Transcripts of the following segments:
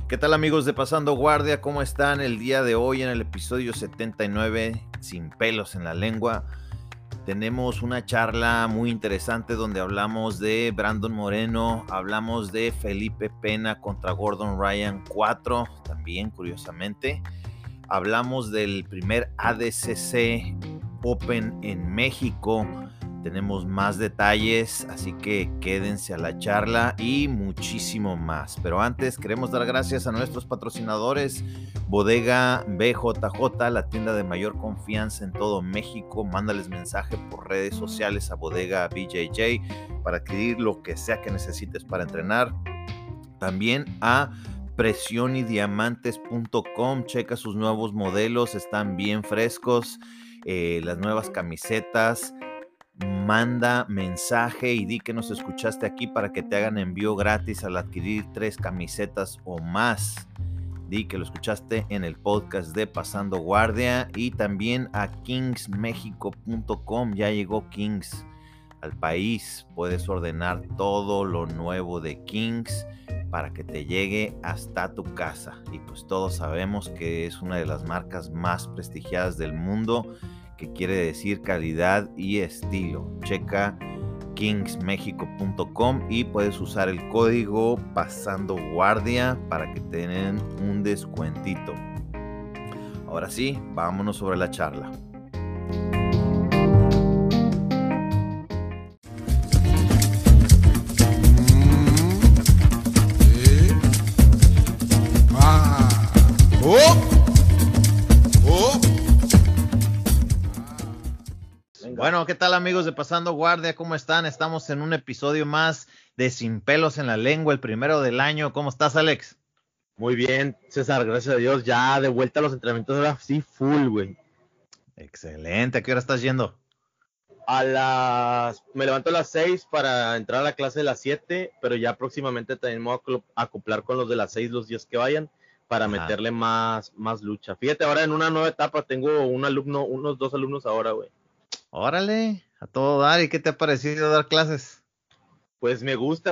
¿Qué tal, amigos de Pasando Guardia? ¿Cómo están el día de hoy en el episodio 79, Sin pelos en la lengua? Tenemos una charla muy interesante donde hablamos de Brandon Moreno, hablamos de Felipe Pena contra Gordon Ryan 4, también curiosamente. Hablamos del primer ADCC Open en México. Tenemos más detalles, así que quédense a la charla y muchísimo más. Pero antes queremos dar gracias a nuestros patrocinadores, Bodega BJJ, la tienda de mayor confianza en todo México. Mándales mensaje por redes sociales a Bodega BJJ para adquirir lo que sea que necesites para entrenar. También a presionydiamantes.com, checa sus nuevos modelos, están bien frescos, las nuevas camisetas. Manda mensaje y di que nos escuchaste aquí para que te hagan envío gratis al adquirir 3 camisetas o más. Di que lo escuchaste en el podcast de Pasando Guardia. Y también a kingsmexico.com. Ya llegó Kings al país. Puedes ordenar todo lo nuevo de Kings para que te llegue hasta tu casa. Y pues todos sabemos que es una de las marcas más prestigiadas del mundo, que quiere decir calidad y estilo. Checa kingsmexico.com y puedes usar el código Pasando Guardia para que te den un descuentito. Ahora sí, vámonos sobre la charla. Bueno, ¿qué tal, amigos de Pasando Guardia? ¿Cómo están? Estamos en un episodio más de Sin pelos en la lengua, el primero del año. ¿Cómo estás, Alex? Muy bien, César, gracias a Dios. Ya de vuelta a los entrenamientos ahora sí full, güey. Excelente. ¿A qué hora estás yendo? Me levanto a las 6 para entrar a la clase de las 7, pero ya próximamente también me voy a acoplar con los de las 6 los días que vayan para meterle más lucha. Fíjate, ahora en una nueva etapa tengo unos 2 alumnos ahora, güey. Órale, a todo dar. ¿Y qué te ha parecido dar clases? Pues me gusta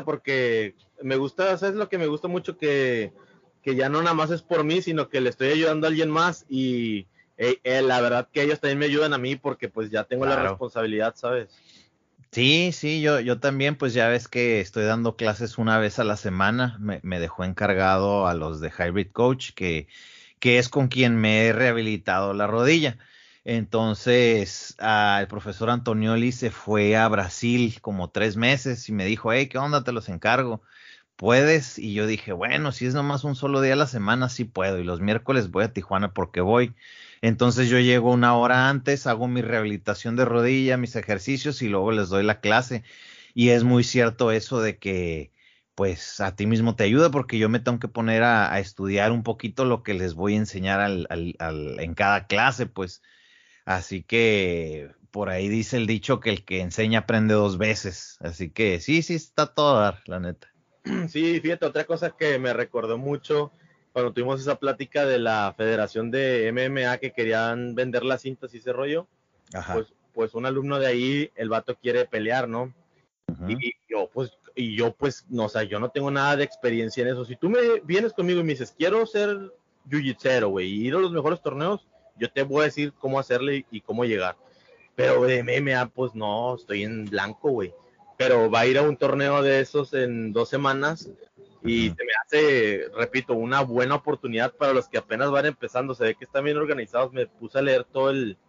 ¿sabes lo que me gusta mucho? Que ya no nada más es por mí, sino que le estoy ayudando a alguien más y la verdad que ellos también me ayudan a mí porque pues ya tengo la responsabilidad, ¿sabes? Sí, yo también, pues ya ves que estoy dando clases una vez a la semana. Me dejó encargado a los de Hybrid Coach, que es con quien me he rehabilitado la rodilla. Entonces, el profesor Antonioli se fue a Brasil como 3 meses y me dijo, hey, ¿qué onda? Te los encargo. ¿Puedes? Y yo dije, bueno, si es nomás un solo día a la semana, sí puedo. Y los miércoles voy a Tijuana porque voy. Entonces yo llego una hora antes, hago mi rehabilitación de rodilla, mis ejercicios y luego les doy la clase. Y es muy cierto eso de que, pues, a ti mismo te ayuda porque yo me tengo que poner a estudiar un poquito lo que les voy a enseñar en cada clase, pues. Así que por ahí dice el dicho que el que enseña aprende 2 veces. Así que sí, está todo a dar, la neta. Sí, fíjate, otra cosa que me recordó mucho cuando tuvimos esa plática de la Federación de MMA que querían vender las cintas y ese rollo. Ajá. Pues un alumno de ahí, el vato quiere pelear, ¿no? Uh-huh. Y yo pues, no, o sea, yo no tengo nada de experiencia en eso. Si tú me vienes conmigo y me dices, quiero ser jiu-jitsu, güey, y ir a los mejores torneos, yo te voy a decir cómo hacerle y cómo llegar. Pero de MMA, pues no, estoy en blanco, güey. Pero va a ir a un torneo de esos en 2 semanas y se me hace, repito, una buena oportunidad para los que apenas van empezando. Se ve que están bien organizados. Me puse a leer todo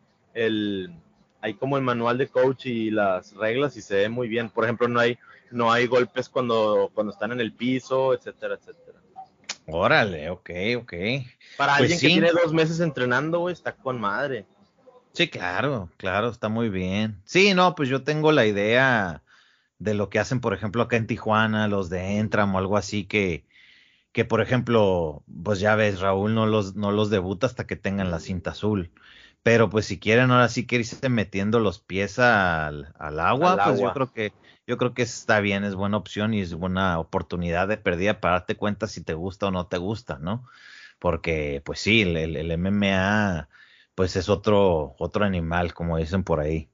hay como el manual de coach y las reglas y se ve muy bien. Por ejemplo, no hay golpes cuando están en el piso, etcétera, etcétera. Órale, ok. Para Pues alguien que tiene 2 meses entrenando, güey, está con madre. Sí, claro, está muy bien. Sí, no, pues yo tengo la idea de lo que hacen, por ejemplo, acá en Tijuana, los de Entram o algo así, que por ejemplo, pues ya ves, Raúl no los debuta hasta que tengan la cinta azul. Pero pues si quieren ahora sí que irse metiendo los pies al agua, pues yo creo que está bien, es buena opción y es buena oportunidad de perdida para darte cuenta si te gusta o no te gusta, ¿no? Porque pues sí, el MMA pues es otro animal, como dicen por ahí.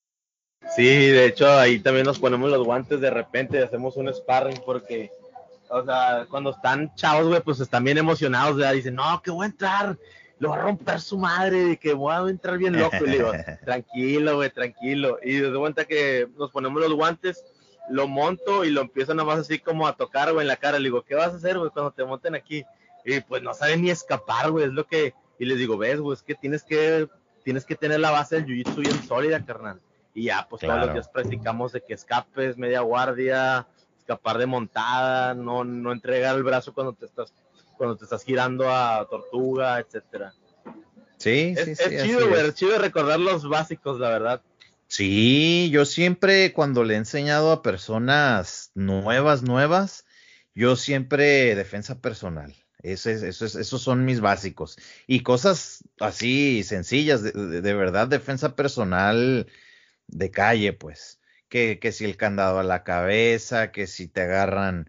Sí, de hecho ahí también nos ponemos los guantes de repente y hacemos un sparring porque o sea, cuando están chavos, güey, pues están bien emocionados, ¿verdad? Dicen, no, que voy a entrar, lo va a romper su madre, que voy a entrar bien loco. Y le digo, tranquilo, güey, tranquilo. Y de cuenta que nos ponemos los guantes, lo monto y lo empiezo nada más así como a tocar, güey, en la cara. Le digo, ¿qué vas a hacer, güey, cuando te monten aquí? Y pues no saben ni escapar, güey, es lo que... Y les digo, ves, güey, es que tienes que tener la base del jiu-jitsu bien sólida, carnal. Y ya, pues Claro. todos los días practicamos de que escapes, media guardia, escapar de montada, no entregar el brazo cuando te estás girando a tortuga, etcétera. Sí, Es, sí, es sí, chido, así güey, es. es chido recordar los básicos, la verdad. Sí, yo siempre cuando le he enseñado a personas nuevas, yo siempre defensa personal. Esos son mis básicos. Y cosas así sencillas, de verdad, defensa personal de calle, pues. Que si el candado a la cabeza, que si te agarran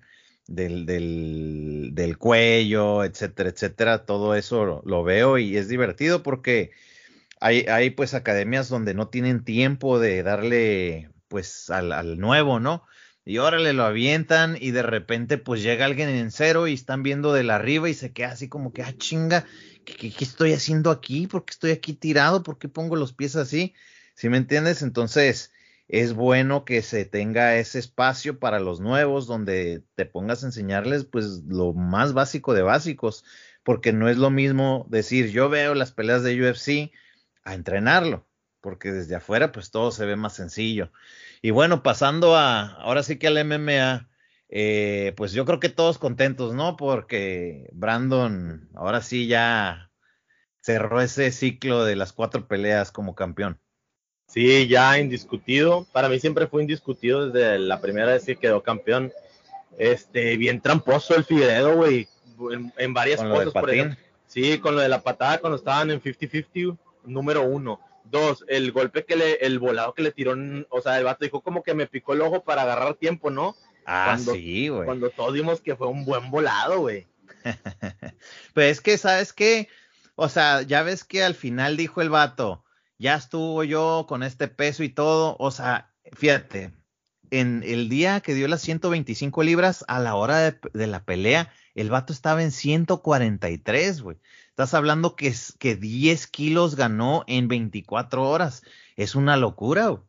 del cuello, etcétera, etcétera. Todo eso lo veo y es divertido porque hay pues academias donde no tienen tiempo de darle pues al nuevo, ¿no? Y órale, lo avientan y de repente pues llega alguien en cero y están viendo de la arriba y se queda así como que, chinga, ¿qué estoy haciendo aquí? ¿Por qué estoy aquí tirado? ¿Por qué pongo los pies así? ¿Sí me entiendes? Entonces es bueno que se tenga ese espacio para los nuevos donde te pongas a enseñarles pues lo más básico de básicos, porque no es lo mismo decir, yo veo las peleas de UFC a entrenarlo, porque desde afuera pues todo se ve más sencillo. Y bueno, pasando ahora sí que al MMA, pues yo creo que todos contentos, ¿no? Porque Brandon ahora sí ya cerró ese ciclo de las 4 peleas como campeón. Sí, ya indiscutido. Para mí siempre fue indiscutido desde la primera vez que quedó campeón. Bien tramposo el Figueredo, güey, en varias Con lo del cosas, por ejemplo. patín. Sí, con lo de la patada cuando estaban en 50-50, número 1. 2, el golpe el volado que le tiró, o sea, el vato dijo como que me picó el ojo para agarrar tiempo, ¿no? Ah, Cuando, sí, güey. cuando todos vimos que fue un buen volado, güey. Pues es que, ¿sabes qué? O sea, ya ves que al final dijo el vato, ya estuvo yo con este peso y todo. O sea, fíjate, en el día que dio las 125 libras, a la hora de la pelea, el vato estaba en 143, güey. Estás hablando que 10 kilos ganó en 24 horas. Es una locura, güey.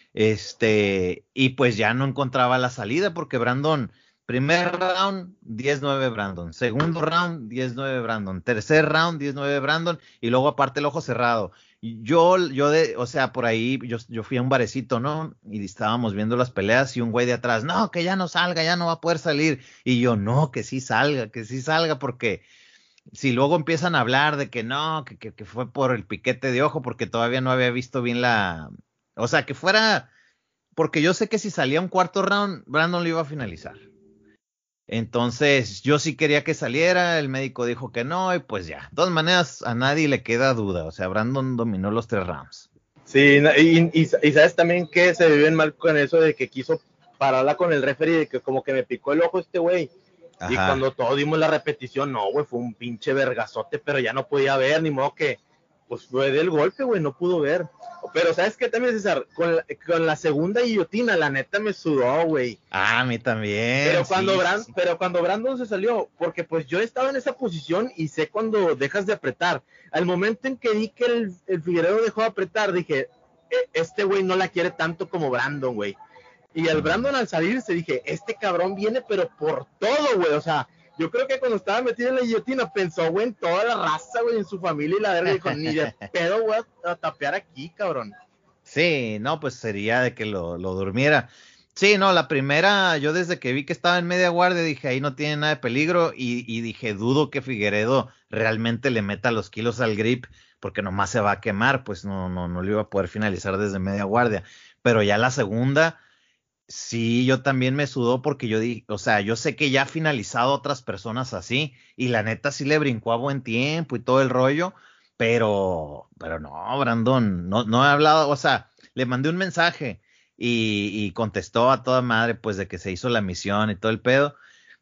Y pues ya no encontraba la salida porque Brandon, primer round, 10-9 Brandon, segundo round, 10-9 Brandon, tercer round, 10-9 Brandon, y luego aparte el ojo cerrado. Y o sea, por ahí, yo fui a un barecito, ¿no? Y estábamos viendo las peleas y un güey de atrás, no, que ya no salga, ya no va a poder salir. Y yo, no, que sí salga, porque si luego empiezan a hablar de que no, que fue por el piquete de ojo, porque todavía no había visto bien o sea, que fuera, porque yo sé que si salía un cuarto round, Brandon lo iba a finalizar. Entonces, yo sí quería que saliera, el médico dijo que no, y pues ya. De todas maneras, a nadie le queda duda, o sea, Brandon dominó los 3 rounds. Sí, y sabes también que se viven mal con eso de que quiso pararla con el referee, de que como que me picó el ojo este güey. Y Ajá. cuando todos dimos la repetición, no, güey, fue un pinche vergazote, pero ya no podía ver, ni modo que, pues fue del golpe, güey, no pudo ver. Pero ¿sabes qué también, César? Con la segunda guillotina, la neta me sudó, güey. Ah, a mí también, sí, sí, sí. Pero cuando Brandon se salió, porque pues yo estaba en esa posición y sé cuando dejas de apretar. Al momento en que vi que el Figueredo dejó de apretar, dije, este güey no la quiere tanto como Brandon, güey. Y el Brandon al salirse dije, este cabrón viene pero por todo, güey. O sea, yo creo que cuando estaba metido en la guillotina pensó, güey, en toda la raza, güey, en su familia y la verga. Dijo, ni de pedo, güey, a tapear aquí, cabrón. Sí, no, pues sería de que lo durmiera. Sí, no, la primera, yo desde que vi que estaba en media guardia dije, ahí no tiene nada de peligro y dije, dudo que Figueredo realmente le meta los kilos al grip porque nomás se va a quemar, pues no lo iba a poder finalizar desde media guardia. Pero ya la segunda, sí, yo también me sudó porque yo dije, o sea, yo sé que ya ha finalizado otras personas así y la neta sí le brincó a buen tiempo y todo el rollo, pero no, Brandon, no he hablado, o sea, le mandé un mensaje y contestó a toda madre pues de que se hizo la misión y todo el pedo,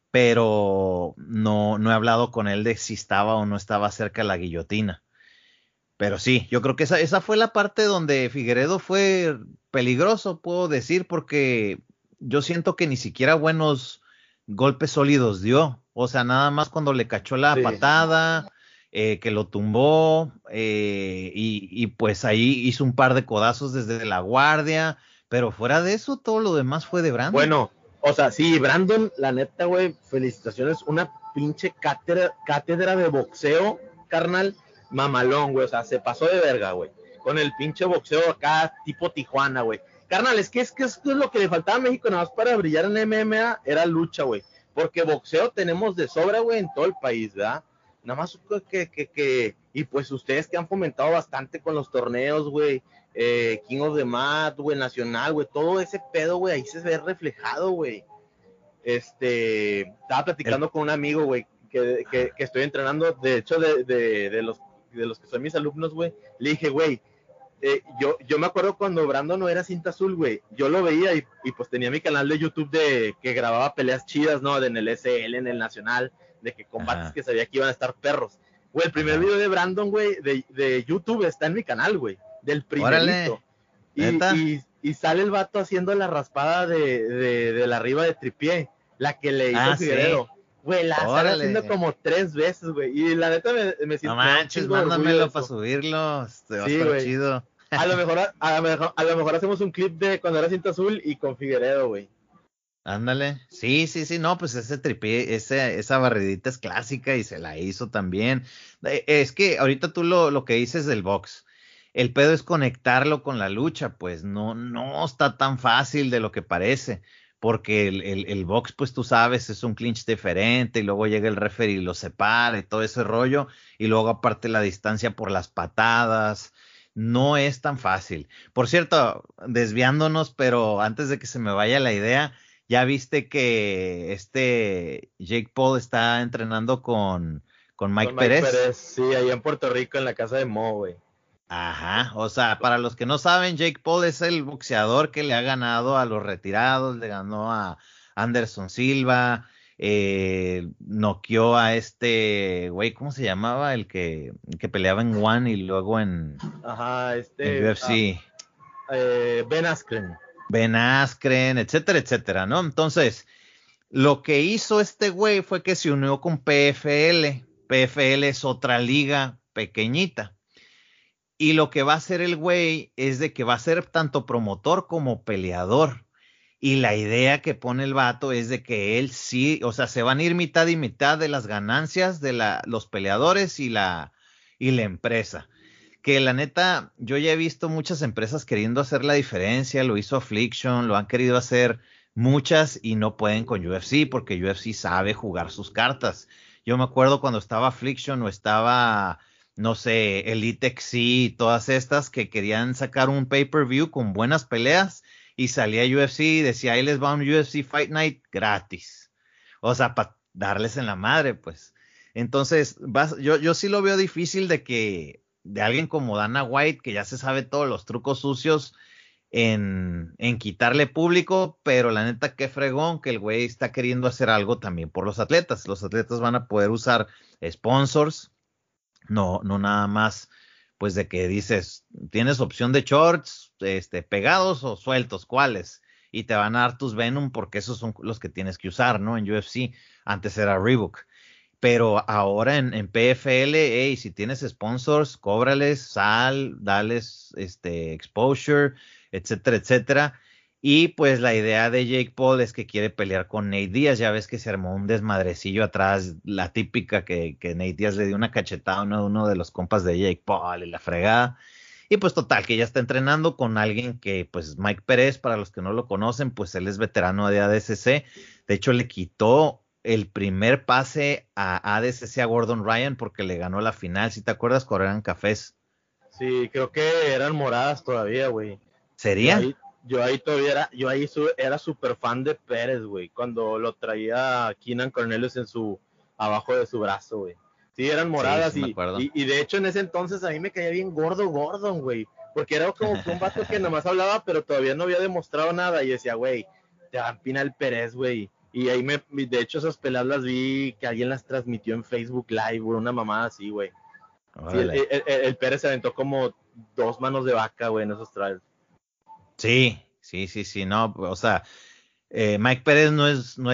pero no he hablado con él de si estaba o no estaba cerca de la guillotina. Pero sí, yo creo que esa fue la parte donde Figueredo fue peligroso, puedo decir, porque yo siento que ni siquiera golpes sólidos dio. O sea, nada más cuando le cachó la patada, que lo tumbó, y pues ahí hizo un par de codazos desde la guardia. Pero fuera de eso, todo lo demás fue de Brandon. Bueno, o sea, sí, Brandon, la neta, güey, felicitaciones. Una pinche cátedra de boxeo, carnal, mamalón, güey. O sea, se pasó de verga, güey. Con el pinche boxeo acá, tipo Tijuana, güey. Carnal, es que esto es lo que le faltaba a México nada más para brillar en MMA, era lucha, güey. Porque boxeo tenemos de sobra, güey, en todo el país, ¿verdad? Nada más y pues ustedes que han fomentado bastante con los torneos, güey, King of the Mat, güey, Nacional, güey, todo ese pedo, güey, ahí se ve reflejado, güey. Estaba platicando con un amigo, güey, que estoy entrenando, de hecho, de los que son mis alumnos, güey, le dije, güey, yo me acuerdo cuando Brandon no era cinta azul, güey, yo lo veía y pues tenía mi canal de YouTube que grababa peleas chidas, ¿no? En el SL, en el Nacional, de que combates que sabía que iban a estar perros. Güey, el primer video de Brandon, güey, de YouTube está en mi canal, güey, del primerito. Y sale el vato haciendo la raspada de la arriba de tripié, la que le hizo Figueredo. Güey, la sale haciendo como 3 veces, güey. Y la neta me siento. No manches, mándamelo para subirlo. Va a estar chido. A lo mejor hacemos un clip de cuando era cinta azul y con Figueredo, güey. Ándale. Sí, no, pues ese tripié, esa barridita es clásica y se la hizo también. Es que ahorita tú lo que dices del box. El pedo es conectarlo con la lucha, pues no está tan fácil de lo que parece, porque el box, pues tú sabes, es un clinch diferente, y luego llega el referee y lo separa y todo ese rollo, y luego aparte la distancia por las patadas, no es tan fácil. Por cierto, desviándonos, pero antes de que se me vaya la idea, ya viste que Jake Paul está entrenando con Mike Pérez. Sí, allá en Puerto Rico, en la casa de Mo, güey. Ajá, o sea, para los que no saben, Jake Paul es el boxeador que le ha ganado a los retirados, le ganó a Anderson Silva, noqueó a güey, ¿cómo se llamaba? El que peleaba en One y luego en UFC. Ben Askren. Ben Askren, etcétera, etcétera, ¿no? Entonces, lo que hizo este güey fue que se unió con PFL. PFL es otra liga pequeñita. Y lo que va a hacer el güey es de que va a ser tanto promotor como peleador. Y la idea que pone el vato es de que él sí, o sea, se van a ir mitad y mitad de las ganancias de los peleadores y la empresa. Que la neta, yo ya he visto muchas empresas queriendo hacer la diferencia, lo hizo Affliction, lo han querido hacer muchas y no pueden con UFC porque UFC sabe jugar sus cartas. Yo me acuerdo cuando estaba Affliction o estaba, no sé, Elite XC y todas estas que querían sacar un pay-per-view con buenas peleas y salía UFC y decía, ahí les va un UFC Fight Night gratis. O sea, para darles en la madre, pues. Entonces, yo sí lo veo difícil de alguien como Dana White, que ya se sabe todos los trucos sucios en quitarle público, pero la neta qué fregón que el güey está queriendo hacer algo también por los atletas. Los atletas van a poder usar sponsors, no nada más pues de que dices, tienes opción de shorts, pegados o sueltos, ¿cuáles? Y te van a dar tus Venom porque esos son los que tienes que usar, ¿no? En UFC, antes era Reebok. Pero ahora en PFL, hey, si tienes sponsors, cóbrales, dales exposure, etcétera, etcétera. Y pues la idea de Jake Paul es que quiere pelear con Nate Diaz. Ya ves que se armó un desmadrecillo atrás, la típica que Nate Diaz le dio una cachetada a uno de los compas de Jake Paul y la fregada. Y pues total, que ya está entrenando con alguien que, pues Mike Pérez, para los que no lo conocen, pues él es veterano de ADCC. De hecho, le quitó el primer pase a ADCC a Gordon Ryan porque le ganó la final. ¿Si te acuerdas cuando eran cafés? Sí, creo que eran moradas todavía, güey. ¿Sería? Yo ahí era súper fan de Pérez, güey, cuando lo traía Keenan Cornelius abajo de su brazo, güey. Sí, eran moradas sí, y de hecho en ese entonces a mí me caía bien gordo Gordon, güey, porque era como que un vato que nomás hablaba, pero todavía no había demostrado nada y decía, güey, te va a empinar el Pérez, güey. Y ahí de hecho esas peleas las vi que alguien las transmitió en Facebook Live, güey, una mamada así, güey. Sí, el Pérez se aventó como 2 manos de vaca, güey, en esos trials. Sí, no, o sea, Mike Pérez no es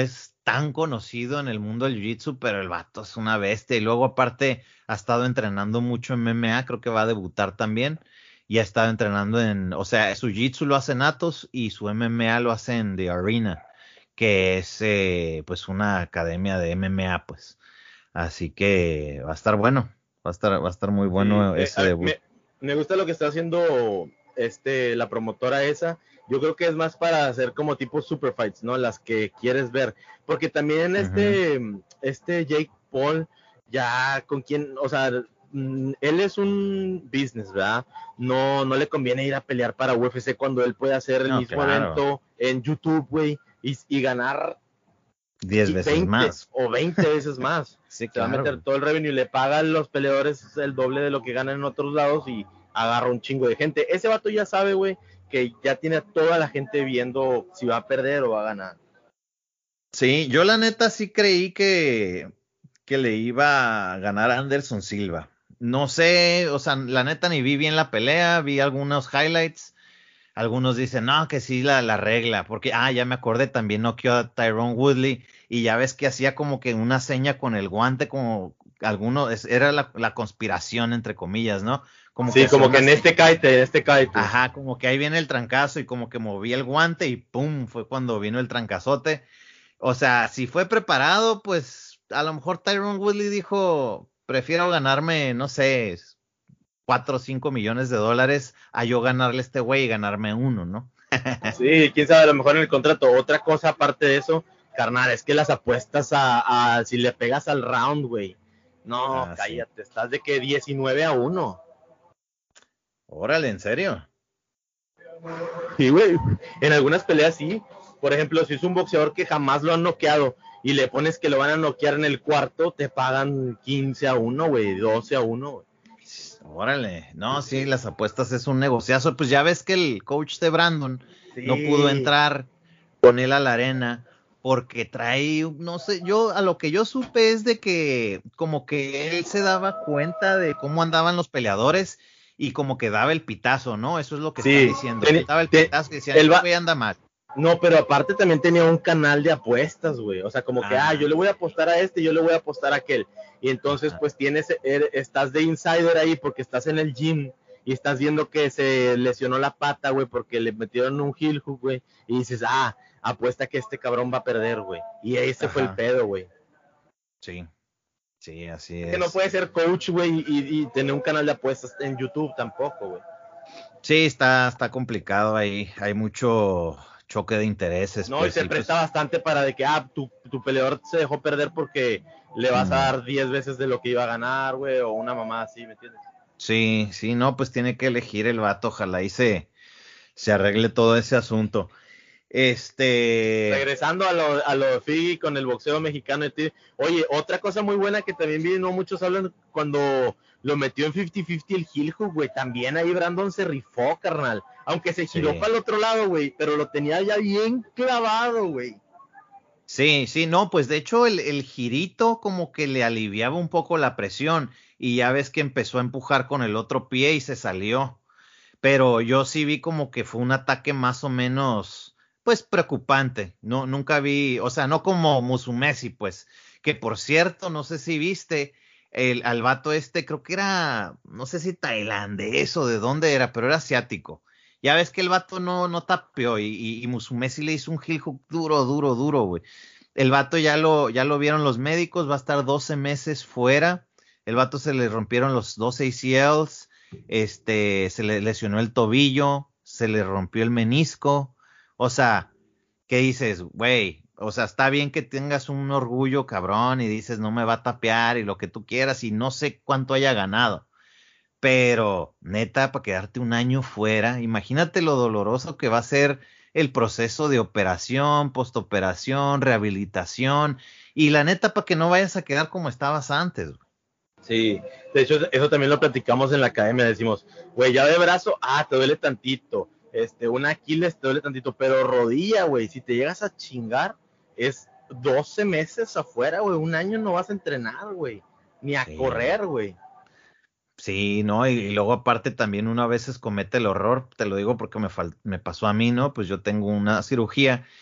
tan conocido en el mundo del jiu-jitsu, pero el vato es una bestia. Y luego aparte ha estado entrenando mucho en MMA, creo que va a debutar también. Y ha estado entrenando o sea, su jiu-jitsu lo hace en Atos y su MMA lo hace en The Arena, que es pues una academia de MMA, pues. Así que va a estar bueno, va a estar muy Sí, bueno ese debut. me gusta lo que está haciendo la promotora esa. Yo creo que es más para hacer como tipo super fights, ¿no? Las que quieres ver. Porque también Ujú. Jake Paul, ya con quien, o sea, él es un business, ¿verdad? No le conviene ir a pelear para UFC cuando él puede hacer el No, mismo claro, evento en YouTube, güey, y ganar 10 veces 20 más. o 20 veces más. Sí, Se va a meter claro. todo el revenue, le paga a los peleadores el doble de lo que ganan en otros lados y agarra un chingo de gente. Ese vato ya sabe, güey, que ya tiene a toda la gente viendo si va a perder o va a ganar. Sí, yo la neta sí creí que le iba a ganar a Anderson Silva. No sé, o sea, la neta ni vi bien la pelea, vi algunos highlights. Algunos dicen, no, que sí la regla, porque, ya me acordé, también noqueó a Tyrone Woodley y ya ves que hacía como que una seña con el guante, como era la conspiración, entre comillas, ¿no? Como que Sí, hacía como que una seña. en este cáete. Ajá, como que ahí viene el trancazo y como que movía el guante y pum, fue cuando vino el trancazote. O sea, si fue preparado, pues a lo mejor Tyrone Woodley dijo, prefiero ganarme, no sé, 4 o 5 millones de dólares a yo ganarle a este güey y ganarme uno, ¿no? Sí, quién sabe, a lo mejor en el contrato. Otra cosa aparte de eso, carnal, es que las apuestas a si le pegas al round, güey. No, Sí. cállate, estás de que 19-1. Órale, ¿en serio? Sí, güey. En algunas peleas sí. Por ejemplo, si es un boxeador que jamás lo han noqueado y le pones que lo van a noquear en el cuarto, te pagan 15-1, güey, 12-1, güey. Órale. No, sí, las apuestas es un negociazo. Pues ya ves que el coach de Brandon no pudo Sí. entrar con él a la arena porque trae, no sé, yo a lo que yo supe es de que como que él se daba cuenta de cómo andaban los peleadores y como que daba el pitazo, ¿no? Eso es lo que están Sí. diciendo, que daba el Ten, pitazo y decían, él este va, güey anda mal. no, pero aparte también tenía un canal de apuestas, güey. O sea, como que, yo le voy a apostar a este, yo le voy a apostar a aquel. Y entonces, Ajá. pues estás de insider ahí porque estás en el gym y estás viendo que se lesionó la pata, güey, porque le metieron un heel hook, güey. Y dices, apuesta que este cabrón va a perder, güey. Y ese fue el Ajá. pedo, güey. Sí, sí, así Es que no es. puede ser coach, güey, y tener un canal de apuestas en YouTube tampoco, güey. Sí, está complicado ahí. Hay mucho choque de intereses, No, y pues se sí, presta pues. bastante para de que, tu peleador se dejó perder porque le vas a mm, dar 10 veces de lo que iba a ganar, güey, o una mamá así, ¿me entiendes? sí, sí, no, pues tiene que elegir el vato. Ojalá y se arregle todo ese asunto. Este. Regresando a lo de Figi con el boxeo mexicano. Oye, otra cosa muy buena que también vi, no muchos hablan, cuando lo metió en 50-50 el heel hook, güey, también ahí Brandon se rifó, carnal. Aunque se giró Sí. para el otro lado, güey, pero lo tenía ya bien clavado, güey. Sí, sí, no, pues de hecho el girito como que le aliviaba un poco la presión y ya ves que empezó a empujar con el otro pie y se salió. Pero yo sí vi como que fue un ataque más o menos, pues preocupante. No, nunca vi, o sea, no como Musumeci, pues, que por cierto, no sé si viste al vato este, creo que era, no sé si tailandés o de dónde era, pero era asiático. Ya ves que el vato no tapeó y Musumeci le hizo un heel hook duro, duro, duro, güey. El vato ya lo vieron los médicos, va a estar 12 meses fuera. El vato se le rompieron los dos ACLs, se le lesionó el tobillo, se le rompió el menisco. O sea, ¿qué dices, güey? O sea, está bien que tengas un orgullo cabrón y dices, no me va a tapear y lo que tú quieras y no sé cuánto haya ganado. Pero, neta, para quedarte un año fuera, imagínate lo doloroso que va a ser el proceso de operación, postoperación, rehabilitación y la neta para que no vayas a quedar como estabas antes. Sí, de hecho, eso también lo platicamos en la academia. Decimos, güey, ya de brazo, te duele tantito. Una Aquiles te duele tantito, pero rodilla, güey, si te llegas a chingar, es 12 meses afuera, güey. Un año no vas a entrenar, güey, ni a Sí. correr, güey. Sí, ¿no? Y luego aparte también uno a veces comete el horror, te lo digo porque me pasó a mí, ¿no? Pues yo tengo una cirugía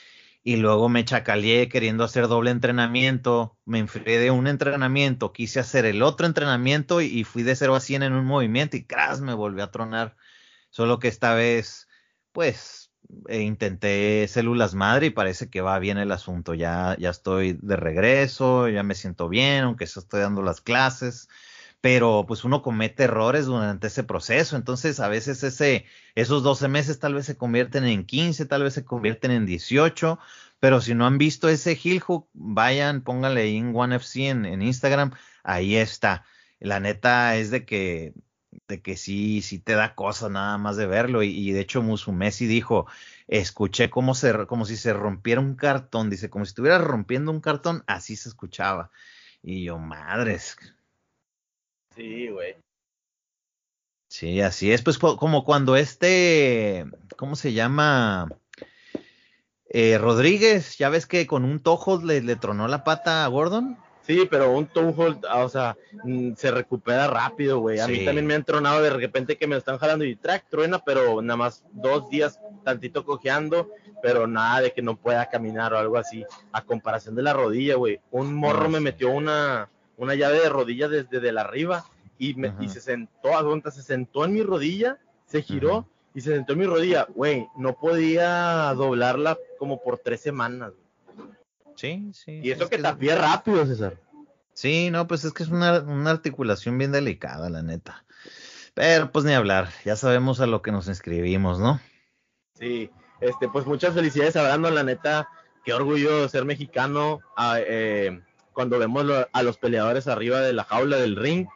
y luego me chacaleé queriendo hacer doble entrenamiento, me enfrié de un entrenamiento, quise hacer el otro entrenamiento y fui de 0 a 100 en un movimiento y ¡cras! Me volvió a tronar. Solo que esta vez, pues, intenté células madre y parece que va bien el asunto. Ya estoy de regreso, ya me siento bien, aunque yo estoy dando las clases. Pero pues uno comete errores durante ese proceso, entonces a veces esos 12 meses tal vez se convierten en 15, tal vez se convierten en 18, pero si no han visto ese heel hook, vayan, pónganle ahí en OneFC en Instagram, ahí está. La neta es de que sí te da cosa nada más de verlo, y de hecho Musumeci dijo, escuché como si se rompiera un cartón, dice, como si estuviera rompiendo un cartón, así se escuchaba. Y yo, madres. Sí, güey. Sí, así es, pues como cuando ¿cómo se llama? Rodríguez, ya ves que con un tojo le tronó la pata a Gordon. Sí, pero un toe hold, o sea, se recupera rápido, güey. A mí también Sí, me han tronado de repente que me están jalando y track, truena, pero nada más 2 días tantito cojeando, pero nada de que no pueda caminar o algo así. A comparación de la rodilla, güey. Un morro no, me sí. metió una llave de rodilla desde de la arriba y Ujú, se sentó en mi rodilla, se ujú. giró y se sentó en mi rodilla, güey. No podía doblarla como por 3 semanas. Sí, sí, Y pues eso es que que tapié rápido, César. sí, no, pues es que es una articulación bien delicada, la neta. Pero pues ni hablar, ya sabemos a lo que nos inscribimos, ¿no? Sí, pues muchas felicidades a Brandon, la neta, qué orgullo ser mexicano cuando vemos a los peleadores arriba de la jaula del ring,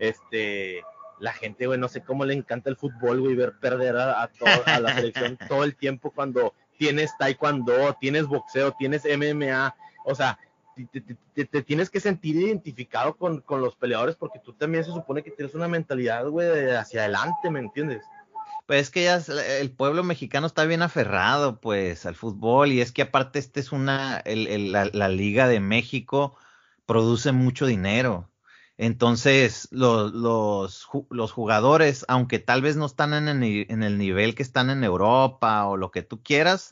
la gente, güey, no sé cómo le encanta el fútbol, güey, ver perder a la selección todo el tiempo cuando tienes taekwondo, tienes boxeo, tienes MMA, o sea, te tienes que sentir identificado con los peleadores porque tú también se supone que tienes una mentalidad, güey, hacia adelante, ¿me entiendes? Pues es que el pueblo mexicano está bien aferrado, pues, al fútbol, y es que aparte la Liga de México produce mucho dinero. Entonces, los jugadores, aunque tal vez no están en el nivel que están en Europa o lo que tú quieras,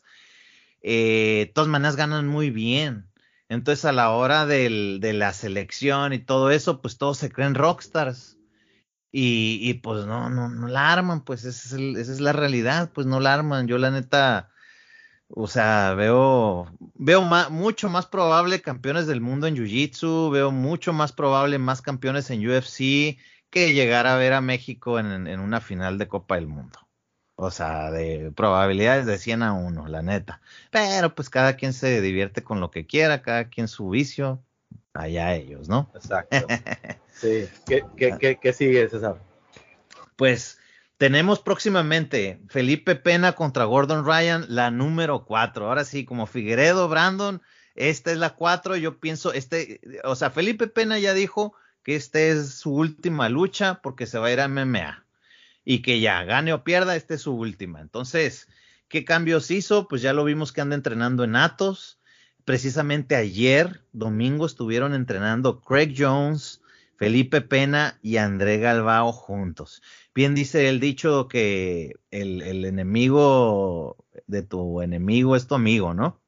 de todas maneras ganan muy bien. Entonces, a la hora de la selección y todo eso, pues todos se creen rockstars. Y pues no la arman, pues esa es la realidad, pues no la arman. Yo la neta, o sea, veo mucho más probable campeones del mundo en Jiu-Jitsu, veo mucho más probable más campeones en UFC que llegar a ver a México en una final de Copa del Mundo. O sea, de probabilidades de 100 a 1, la neta. Pero pues cada quien se divierte con lo que quiera, cada quien su vicio, allá ellos, ¿no? Exacto. Sí. ¿Qué sigue, César? Pues tenemos próximamente Felipe Pena contra Gordon Ryan, la número 4. Ahora sí, como Figueredo, Brandon, esta es la 4. Yo pienso, o sea, Felipe Pena ya dijo que esta es su última lucha porque se va a ir a MMA y que ya gane o pierda, esta es su última. Entonces, ¿qué cambios hizo? Pues ya lo vimos que anda entrenando en Atos. Precisamente ayer, domingo, estuvieron entrenando Craig Jones, Felipe Pena y André Galbao juntos. Bien dice el dicho que el enemigo de tu enemigo es tu amigo, ¿no?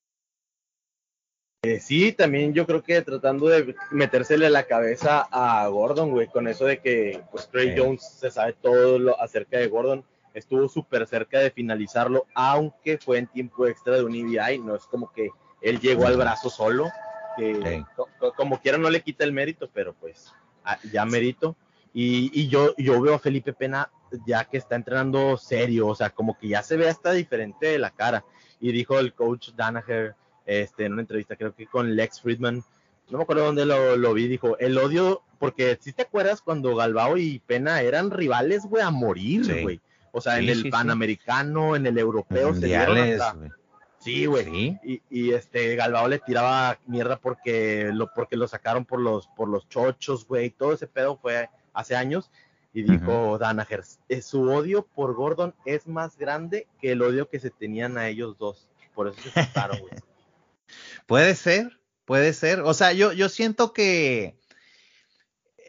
Sí, también yo creo que tratando de metérsele a la cabeza a Gordon, güey, con eso de que pues Trey Eh, Jones se sabe todo lo acerca de Gordon, estuvo súper cerca de finalizarlo, aunque fue en tiempo extra de un EBI, no es como que él llegó al uh-huh, brazo solo, que como quiera no le quita el mérito, pero pues ya mérito. Y yo veo a Felipe Pena ya que está entrenando serio, o sea, como que ya se ve hasta diferente de la cara. Y dijo el coach Danaher, en una entrevista, creo que con Lex Friedman, no me acuerdo dónde lo vi, dijo, el odio, porque si te acuerdas cuando Galbao y Pena eran rivales, güey, a morir, sí, güey. O sea, en sí, el sí, sí. Panamericano, en el Europeo, se dieron Mundiales, hasta... güey. Sí, güey. Sí. Y Galbao le tiraba mierda porque lo sacaron por los chochos, güey. Todo ese pedo fue hace años. Y Uh-huh. dijo Danaher, su odio por Gordon es más grande que el odio que se tenían a ellos dos. Por eso se juntaron, güey. Puede ser, puede ser. O sea, yo siento que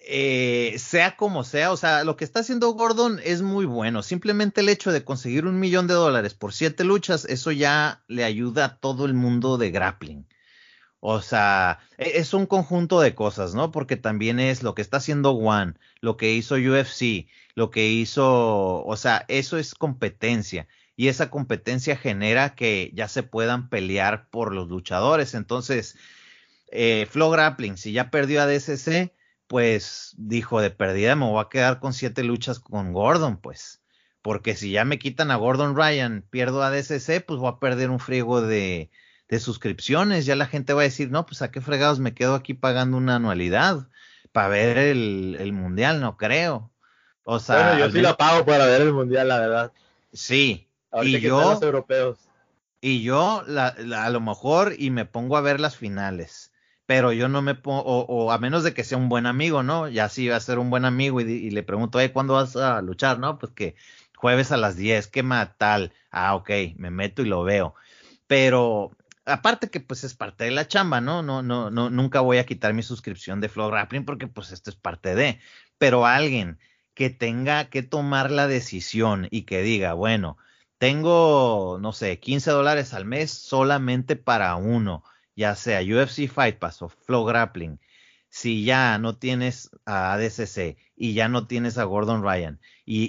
sea como sea, o sea, lo que está haciendo Gordon es muy bueno. Simplemente el hecho de conseguir $1 millón por 7 luchas, eso ya le ayuda a todo el mundo de grappling. O sea, es un conjunto de cosas, ¿no? Porque también es lo que está haciendo One, lo que hizo UFC, lo que hizo, o sea, eso es competencia. Y esa competencia genera que ya se puedan pelear por los luchadores. Entonces, Flow Grappling, si ya perdió a DCC, pues dijo de perdida me voy a quedar con 7 luchas con Gordon, pues. Porque si ya me quitan a Gordon Ryan, pierdo a DCC, pues voy a perder un friego de suscripciones. Ya la gente va a decir, no, pues a qué fregados me quedo aquí pagando una anualidad para ver el mundial, no creo. O Bueno, sea, yo al sí la menos, pago para ver el mundial, la verdad. sí. Ahorita Y que están los yo, europeos. y yo a lo mejor y me pongo a ver las finales, pero yo no me pongo, o a menos de que sea un buen amigo, ¿no? Ya sí va a ser un buen amigo y le pregunto, ¿cuándo vas a luchar? No, pues que jueves a las 10, ¿qué más tal? Ah, ok, me meto y lo veo. Pero aparte que pues es parte de la chamba, ¿no? No, nunca voy a quitar mi suscripción de Flow Grappling porque pues esto es parte de, pero alguien que tenga que tomar la decisión y que diga, bueno, tengo, no sé, $15 al mes solamente para uno, ya sea UFC Fight Pass o Flow Grappling. Si ya no tienes a ADCC y ya no tienes a Gordon Ryan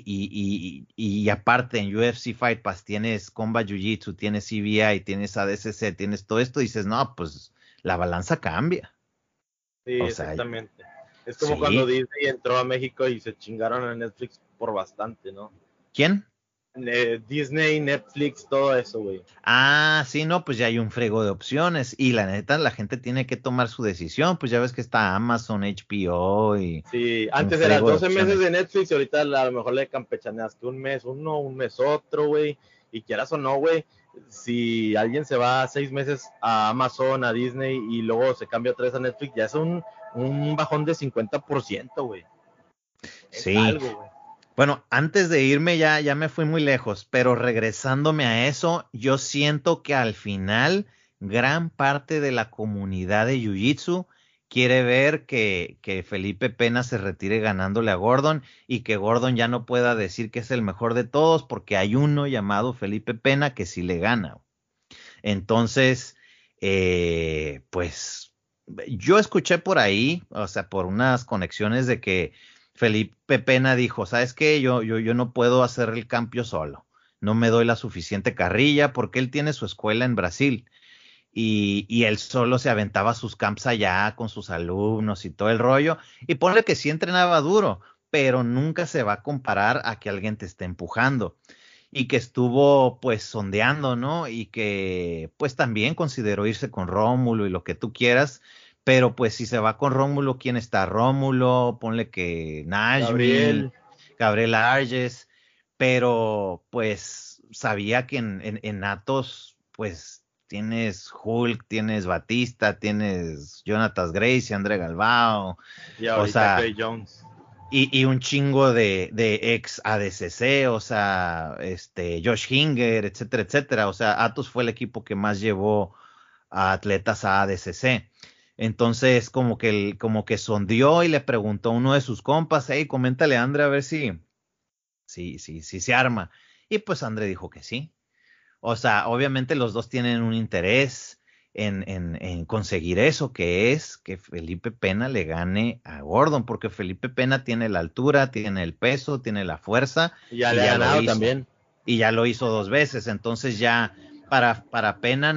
y aparte en UFC Fight Pass tienes Combat Jiu-Jitsu, tienes CBI, tienes ADCC, tienes todo esto, dices, no, pues la balanza cambia. Sí, O sea, exactamente. Es como cuando sí. Disney entró a México y se chingaron a Netflix por bastante, ¿no? ¿Quién? Disney, Netflix, todo eso, güey. Ah, sí, no, pues ya hay un frego de opciones y la neta la gente tiene que tomar su decisión, pues ya ves que está Amazon, HBO Sí, y un antes era frego de 12 meses de opciones. Netflix y ahorita a lo mejor le campechaneas que un mes uno, un mes otro, güey. Y quieras o no, güey, si alguien se va 6 meses a Amazon, a Disney y luego se cambia otra vez a Netflix, ya es un bajón de 50%, güey. Es Sí, algo, güey. bueno, antes de irme ya me fui muy lejos, pero regresándome a eso, yo siento que al final gran parte de la comunidad de Jiu-Jitsu quiere ver que Felipe Pena se retire ganándole a Gordon y que Gordon ya no pueda decir que es el mejor de todos porque hay uno llamado Felipe Pena que sí le gana. Entonces, pues yo escuché por ahí, o sea, por unas conexiones de que Felipe Pena dijo, ¿sabes qué? Yo no puedo hacer el cambio solo. No me doy la suficiente carrilla porque él tiene su escuela en Brasil y él solo se aventaba sus camps allá con sus alumnos y todo el rollo. Y ponle que sí entrenaba duro, pero nunca se va a comparar a que alguien te esté empujando y que estuvo pues sondeando, ¿no? Y que pues también consideró irse con Rómulo y lo que tú quieras, pero pues si se va con Rómulo, ¿quién está? Rómulo, ponle que Najmi, Gabriel, Gabriel Arges, pero pues sabía que en Atos pues tienes Hulk, tienes Batista, tienes Jonatas Gracie, André Galvao, y o ahorita sea, Clay Jones. y un chingo de ex ADCC, o sea, Josh Hinger, etcétera, etcétera. O sea, Atos fue el equipo que más llevó a atletas a ADCC. Entonces, como que sondeó y le preguntó a uno de sus compas, hey, coméntale a André a ver si se arma. Y pues André dijo que sí. O sea, obviamente los dos tienen un interés en conseguir eso, que es que Felipe Pena le gane a Gordon, porque Felipe Pena tiene la altura, tiene el peso, tiene la fuerza Y ya y le ha ya lo ganado hizo. también. Y ya lo hizo 2 veces. Entonces ya para Pena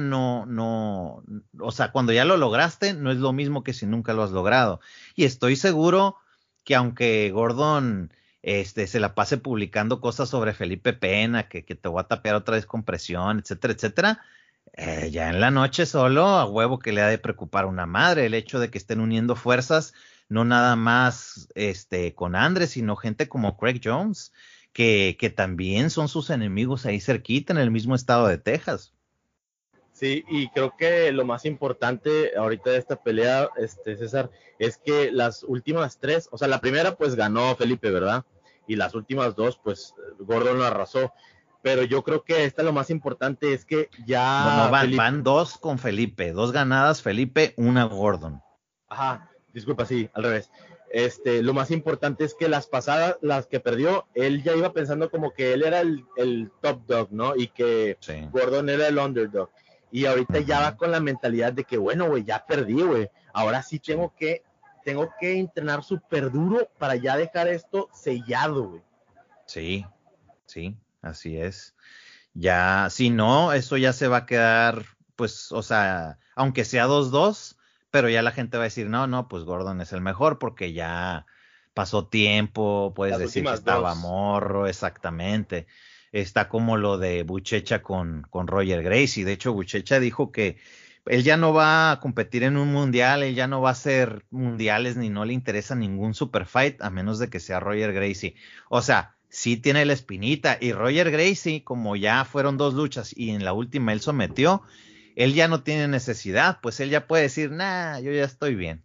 o sea, cuando ya lo lograste, no es lo mismo que si nunca lo has logrado. Y estoy seguro que aunque Gordon se la pase publicando cosas sobre Felipe Pena, que te voy a tapear otra vez con presión, etcétera, etcétera. Ya en la noche solo, a huevo que le ha de preocupar a una madre el hecho de que estén uniendo fuerzas, no nada más con Andrés, sino gente como Craig Jones, que también son sus enemigos ahí cerquita en el mismo estado de Texas. Sí, y creo que lo más importante ahorita de esta pelea, César, es que las últimas tres, o sea, la primera pues ganó Felipe, ¿verdad? Y las últimas dos, pues Gordon lo arrasó. Pero yo creo que esta lo más importante es que No ya Felipe, van dos con Felipe, 2 ganadas Felipe, una Gordon. ajá, disculpa, sí, al revés. lo más importante es que las pasadas, las que perdió, él ya iba pensando como que él era el top dog, ¿no? Y que Sí. Gordon era el underdog. Y ahorita ya va con la mentalidad de que, bueno, güey, ya perdí, güey. Ahora sí tengo que entrenar súper duro para ya dejar esto sellado, güey. Sí, sí, así es. Ya, si no, eso ya se va a quedar, pues, o sea, aunque sea 2-2, pero ya la gente va a decir, no, no, pues Gordon es el mejor porque ya pasó tiempo, puedes Las decir que últimas estaba dos. morro, exactamente. Está como lo de Buchecha con Roger Gracie. De hecho, Buchecha dijo que él ya no va a competir en un mundial, él ya no va a hacer mundiales ni no le interesa ningún super fight a menos de que sea Roger Gracie. O sea, sí tiene la espinita y Roger Gracie, como ya fueron 2 luchas y en la última él sometió, él ya no tiene necesidad, pues él ya puede decir, nah, yo ya estoy bien,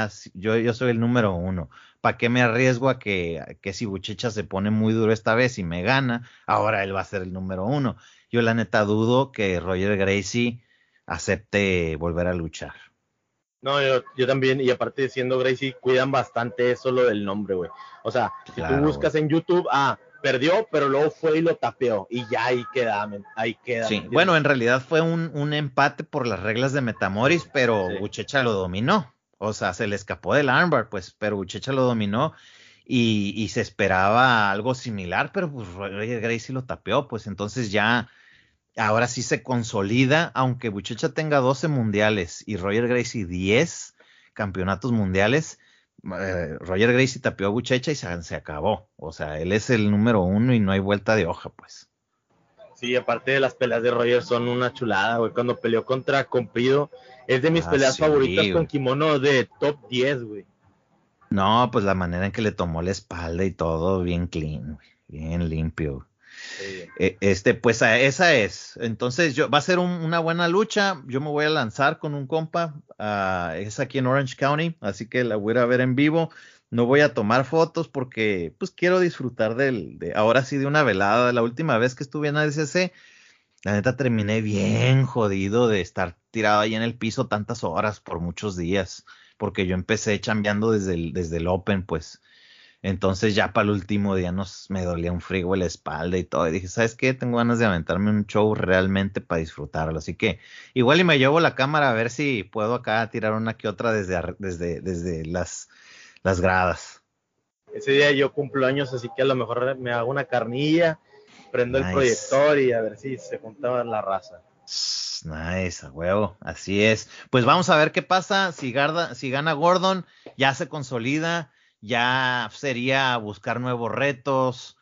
yo soy el número 1. ¿Para qué me arriesgo a que si Buchecha se pone muy duro esta vez y me gana, ahora él va a ser el número 1? Yo la neta dudo que Roger Gracie acepte volver a luchar. No, yo también, y aparte siendo Gracie, cuidan bastante eso lo del nombre, güey. O sea, si tú Claro, güey. buscas en YouTube, perdió, pero luego fue y lo tapeó, y ya ahí queda, ¿me Sí, bueno, entiendes? en realidad fue un empate por las reglas de Metamoris, pero Sí. Buchecha lo dominó. O sea, se le escapó del armbar, pues, pero Buchecha lo dominó y se esperaba algo similar, pero pues Roger Gracie lo tapeó, pues entonces ya, ahora sí se consolida, aunque Buchecha tenga 12 mundiales y Roger Gracie 10 campeonatos mundiales, Roger Gracie tapeó a Buchecha y se acabó. O sea, él es el número 1 y no hay vuelta de hoja, pues. Sí, aparte de las peleas de Roger son una chulada, güey. Cuando peleó contra Compido, es de mis Ah, peleas favoritas sí, con güey. kimono de top 10, güey. No, pues la manera en que le tomó la espalda y todo, bien clean, güey, bien limpio. Sí. Pues esa es. Entonces, va a ser una buena lucha. Yo me voy a lanzar con un compa. Es aquí en Orange County, así que la voy a ir a ver en vivo. No voy a tomar fotos porque, pues, quiero disfrutar ahora sí de una velada. La última vez que estuve en ADCC, la neta terminé bien jodido de estar tirado ahí en el piso tantas horas por muchos días, porque yo empecé chambeando desde el Open, pues. Entonces ya para el último día me dolía un frigo la espalda y todo. Y dije, ¿sabes qué? Tengo ganas de aventarme un show realmente para disfrutarlo. Así que igual y me llevo la cámara a ver si puedo acá tirar una que otra desde las gradas. Ese día yo cumplo años, así que a lo mejor me hago una carnilla, prendo el Nice. proyector y a ver si se junta la raza. Nice, a huevo, así es. Pues vamos a ver qué pasa. Si gana Gordon, ya se consolida, ya sería buscar nuevos retos,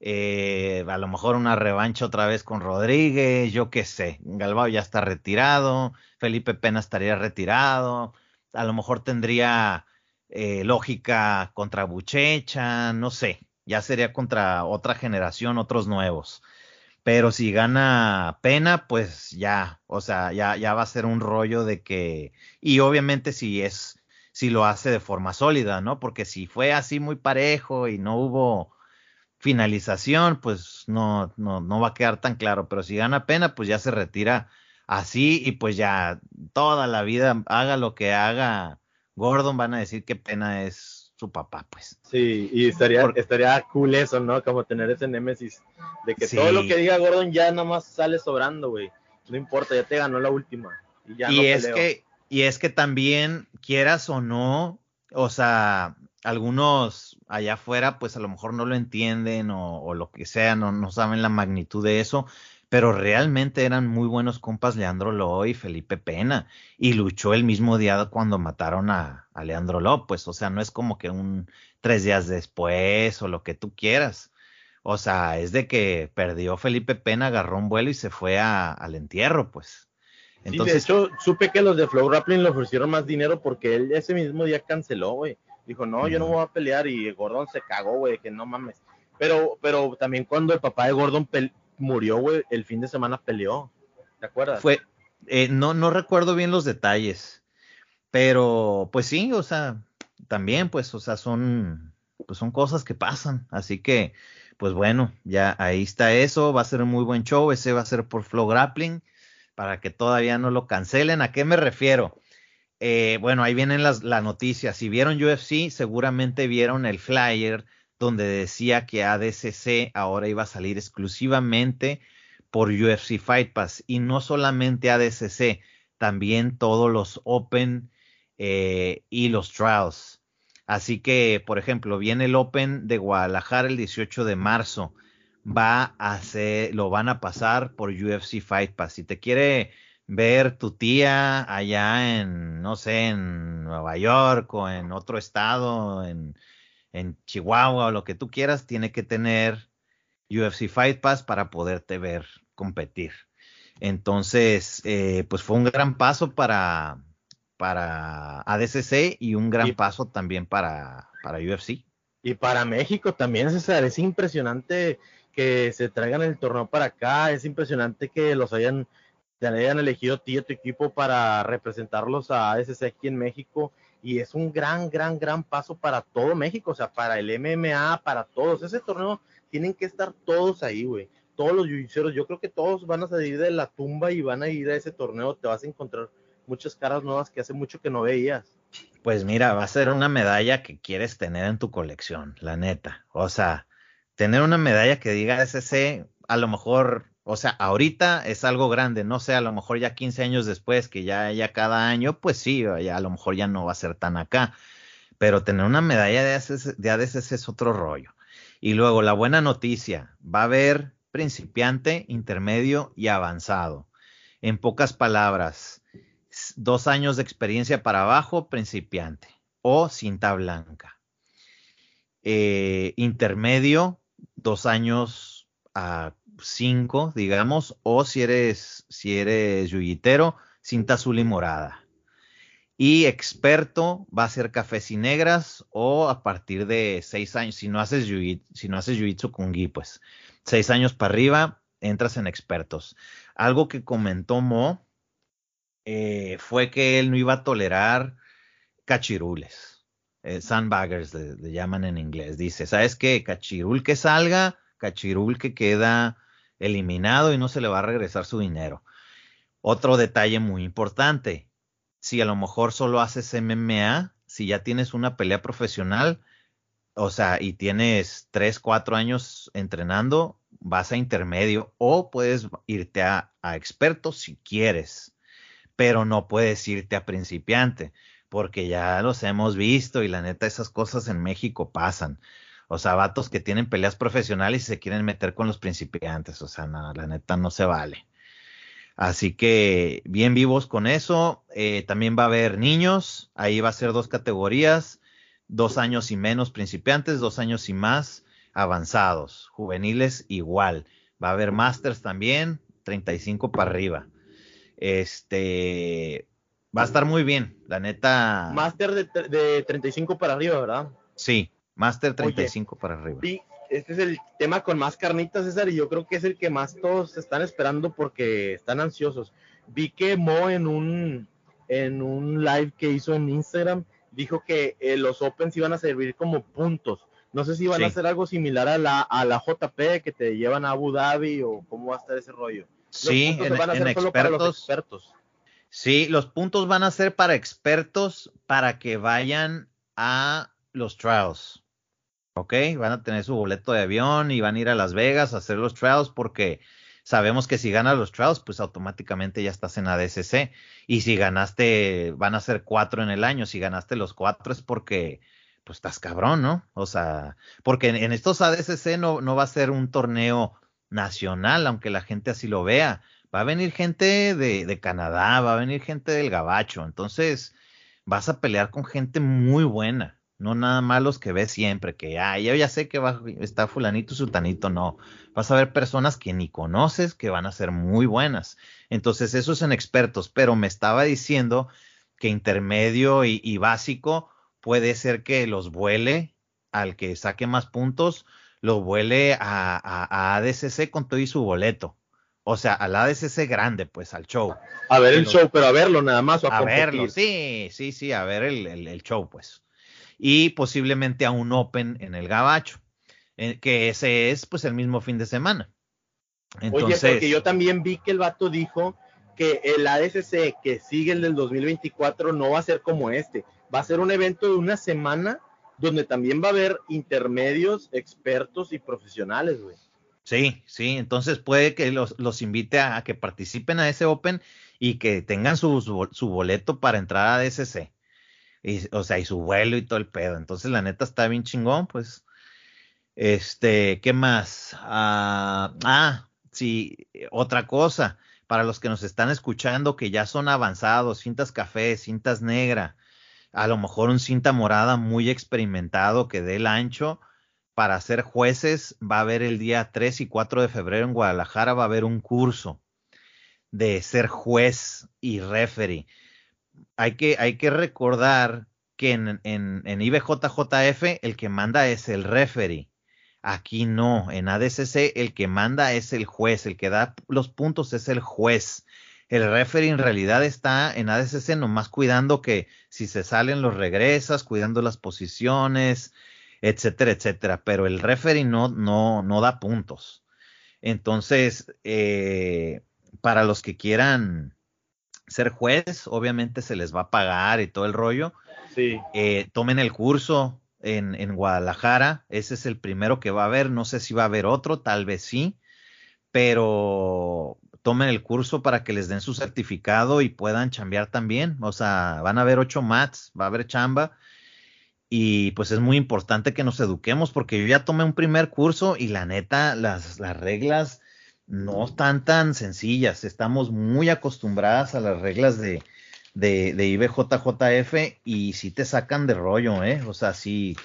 a lo mejor una revancha otra vez con Rodríguez, yo qué sé. Galbao ya está retirado, Felipe Pena estaría retirado, a lo mejor tendría lógica contra Buchecha, no sé, ya sería contra otra generación, otros nuevos. Pero si gana Pena, pues ya, o sea, ya va a ser un rollo de que, y obviamente si lo hace de forma sólida, ¿no? Porque si fue así muy parejo y no hubo finalización, pues no va a quedar tan claro. Pero si gana Pena, pues ya se retira así y pues ya toda la vida, haga lo que haga Gordon, van a decir que Pena es su papá, pues. Sí, y Por, estaría cool eso, ¿no? Como tener ese némesis de que todo lo que sí, diga Gordon ya nomás sale sobrando, güey. No importa, ya te ganó la última y ya Y no es peleo. que, y es que también, quieras o no, o sea, algunos allá afuera, pues a lo mejor no lo entienden o lo que sea, no saben la magnitud de eso, pero realmente eran muy buenos compas Leandro Lo y Felipe Pena, y luchó el mismo día cuando mataron a Leandro Lo, pues, o sea, no es como que 3 días después o lo que tú quieras. O sea, es de que perdió Felipe Pena, agarró un vuelo y se fue al entierro, pues. Sí, de Entonces, hecho, supe que los de Flow Grappling le ofrecieron más dinero porque él ese mismo día canceló, güey. Dijo, no, yo no ujú. voy a pelear y Gordon se cagó, güey, que no mames. Pero también cuando el papá de Gordon murió, güey, el fin de semana peleó. ¿Te acuerdas? No recuerdo bien los detalles, pero pues sí, o sea, también, pues, o sea, pues son cosas que pasan, así que, pues bueno, ya ahí está eso, va a ser un muy buen show, ese va a ser por Flow Grappling, para que todavía no lo cancelen. ¿A qué me refiero? Bueno, ahí vienen la noticia. Si vieron UFC, seguramente vieron el flyer donde decía que ADCC ahora iba a salir exclusivamente por UFC Fight Pass. Y no solamente ADCC, también todos los Open y los Trials. Así que, por ejemplo, viene el Open de Guadalajara el 18 de marzo. Lo van a pasar por UFC Fight Pass. Si te quiere ver tu tía allá en, no sé, en Nueva York o en otro estado, en Chihuahua o lo que tú quieras, tiene que tener UFC Fight Pass para poderte ver competir. Entonces, pues fue un gran paso para ADCC y un gran Y, paso también para UFC. y para México también, César, es impresionante que se traigan el torneo para acá, es impresionante que te hayan elegido a ti y a tu equipo para representarlos a ADCC aquí en México, y es un gran paso para todo México, o sea, para el MMA, para todos. Ese torneo tienen que estar todos ahí, güey. Todos los jiu-jitseros, yo creo que todos van a salir de la tumba y van a ir a ese torneo, te vas a encontrar muchas caras nuevas que hace mucho que no veías. Pues mira, va a ser una medalla que quieres tener en tu colección, la neta. O sea, tener una medalla que diga SC, a lo mejor, o sea, ahorita es algo grande, no sé, a lo mejor ya 15 años después, que ya cada año, pues sí, ya, a lo mejor ya no va a ser tan acá. Pero tener una medalla de ADCC es otro rollo. Y luego, la buena noticia, va a haber principiante, intermedio y avanzado. En pocas palabras, 2 años de experiencia para abajo, principiante o cinta blanca. Intermedio, 2 años a 5, digamos, o si eres yuyitero, cinta azul y morada. Y experto va a ser cafés y negras o a partir de 6 años, si no haces jiu-jitsu con gi, pues 6 años para arriba, entras en expertos. Algo que comentó Mo fue que él no iba a tolerar cachirules, sandbaggers le llaman en inglés. Dice, ¿sabes qué? Cachirul que salga, cachirul que queda eliminado y no se le va a regresar su dinero. Otro detalle muy importante, si a lo mejor solo haces MMA, si ya tienes una pelea profesional, o sea, y tienes 3, 4 años entrenando, vas a intermedio o puedes irte a experto si quieres, pero no puedes irte a principiante, porque ya los hemos visto y la neta esas cosas en México pasan. O sea, vatos que tienen peleas profesionales y se quieren meter con los principiantes, o sea, no, la neta no se vale. Así que bien vivos con eso. También va a haber niños, ahí va a ser 2 categorías, 2 años y menos principiantes, 2 años y más avanzados, juveniles igual. Va a haber masters también, 35 para arriba. Va a estar muy bien, la neta. Máster de 35 para arriba, ¿verdad? Sí, Master Oye, 35 para arriba. vi, este es el tema con más carnitas, César, y yo creo que es el que más todos están esperando porque están ansiosos. Vi que Mo en un live que hizo en Instagram dijo que los Opens iban a servir como puntos. No sé si van a Sí, hacer algo similar a la JP que te llevan a Abu Dhabi o cómo va a estar ese rollo. Los sí, puntos se van a en hacer solo para los expertos. expertos. Sí, los puntos van a ser para expertos para que vayan a los trials. ¿Ok? Van a tener su boleto de avión y van a ir a Las Vegas a hacer los trials porque sabemos que si ganas los trials, pues automáticamente ya estás en ADCC. Y si ganaste, van a ser 4 en el año. Si ganaste los 4 es porque, pues estás cabrón, ¿no? O sea, porque en estos ADCC no va a ser un torneo nacional, aunque la gente así lo vea. Va a venir gente de Canadá, va a venir gente del Gabacho. Entonces, vas a pelear con gente muy buena. No nada más los que ves siempre, que yo ya sé que está fulanito, sultanito, no. Vas a ver personas que ni conoces que van a ser muy buenas. Entonces, eso es en expertos, pero me estaba diciendo que intermedio y básico puede ser que los vuele al que saque más puntos, lo vuele a ADCC con todo y su boleto. O sea, al ADCC grande, pues al show. A ver Que el show, pero a verlo nada más o a a verlo, competir. sí, a ver el show, pues. Y posiblemente a un Open en el Gabacho, que ese es pues el mismo fin de semana. Oye, porque Entonces, yo también vi que el vato dijo que el ADCC que sigue el del 2024 no va a ser como este. Va a ser un evento de una semana donde también va a haber intermedios, expertos y profesionales, güey. Sí, sí, entonces puede que los invite a que participen a ese Open y que tengan su boleto para entrar a DSC. O sea, y su vuelo y todo el pedo. Entonces, la neta está bien chingón, pues. ¿Qué más? Sí, otra cosa. Para los que nos están escuchando que ya son avanzados, cintas café, cintas negra, a lo mejor un cinta morada muy experimentado que dé el ancho para ser jueces, va a haber el día 3 y 4 de febrero en Guadalajara, va a haber un curso de ser juez y referee. Hay que recordar que en IBJJF el que manda es el referee. Aquí no, en ADCC el que manda es el juez, el que da los puntos es el juez. El referee en realidad está en ADCC nomás cuidando que si se salen los regresas, cuidando las posiciones, etcétera, etcétera. Pero el referee no da puntos. Entonces, para los que quieran ser juez, obviamente se les va a pagar y todo el rollo. Sí. Tomen el curso en Guadalajara, ese es el primero que va a haber, no sé si va a haber otro, tal vez sí, pero tomen el curso para que les den su certificado y puedan chambear también, o sea, van a haber 8 mats, va a haber chamba, y pues es muy importante que nos eduquemos, porque yo ya tomé un primer curso y la neta, las reglas no están tan sencillas, estamos muy acostumbradas a las reglas de IBJJF y sí te sacan de rollo, o sea, sí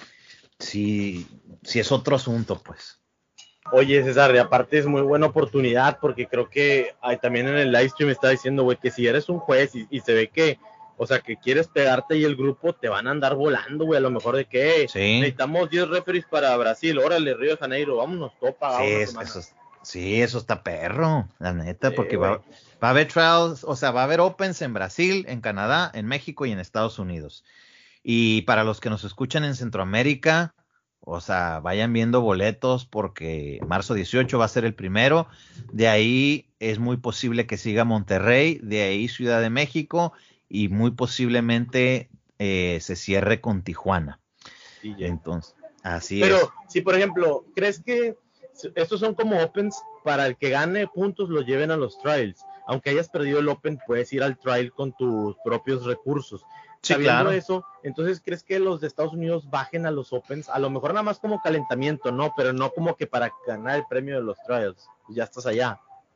es otro asunto, pues. Oye, César, y aparte es muy buena oportunidad porque creo que también en el live stream está diciendo, güey, que si eres un juez y se ve que, o sea, que quieres pegarte y el grupo te van a andar volando, güey, a lo mejor de que Sí. necesitamos 10 referees para Brasil, órale, Río de Janeiro, vámonos, todo pagado Sí, una semana. eso está perro, la neta, Sí, porque güey. va a haber trials, o sea, va a haber opens en Brasil, en Canadá, en México y en Estados Unidos. Y para los que nos escuchan en Centroamérica, o sea, vayan viendo boletos porque marzo 18 va a ser el primero. De ahí es muy posible que siga Monterrey, de ahí Ciudad de México y muy posiblemente se cierre con Tijuana. Sí, Entonces, así pero es. si, por ejemplo, ¿crees que estos son como opens para el que gane puntos lo lleven a los trials? Aunque hayas perdido el open, puedes ir al trial con tus propios recursos. Sí, Sabiendo claro. eso, entonces, ¿crees que los de Estados Unidos bajen a los opens? A lo mejor nada más como calentamiento, ¿no? Pero no como que para ganar el premio de los trials. Pues ya estás allá.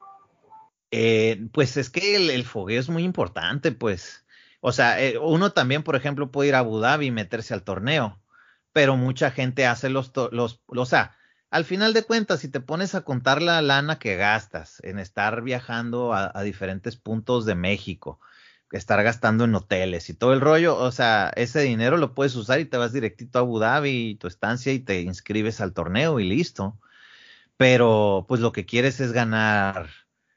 Pues es que el fogueo es muy importante, pues. O sea, uno también, por ejemplo, puede ir a Abu Dhabi y meterse al torneo, pero mucha gente hace o sea, al final de cuentas, si te pones a contar la lana que gastas en estar viajando a diferentes puntos de México, estar gastando en hoteles y todo el rollo, o sea, ese dinero lo puedes usar y te vas directito a Abu Dhabi, tu estancia y te inscribes al torneo y listo. Pero pues lo que quieres es ganar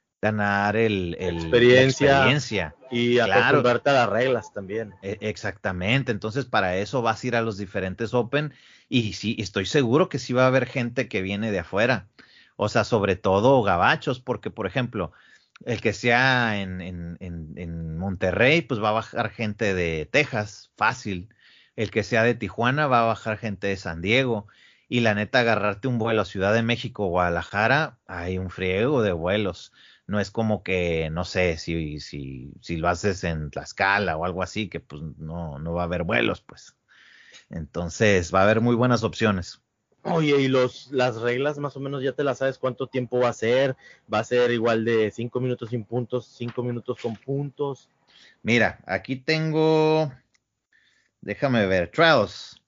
la Experiencia experiencia. y Claro, acostumbrarte a las reglas también. exactamente. Entonces, para eso vas a ir a los diferentes Open y sí, estoy seguro que sí va a haber gente que viene de afuera. O sea, sobre todo gabachos, porque, por ejemplo, el que sea en Monterrey, pues va a bajar gente de Texas, fácil. El que sea de Tijuana va a bajar gente de San Diego. Y la neta, agarrarte un vuelo a Ciudad de México o Guadalajara, hay un friego de vuelos. No es como que, no sé, si lo haces en Tlaxcala o algo así, que pues no va a haber vuelos, pues. Entonces, va a haber muy buenas opciones. Oye, y las reglas más o menos ya te las sabes cuánto tiempo va a ser igual de 5 minutos sin puntos, 5 minutos con puntos. Mira, aquí tengo, déjame ver, trials.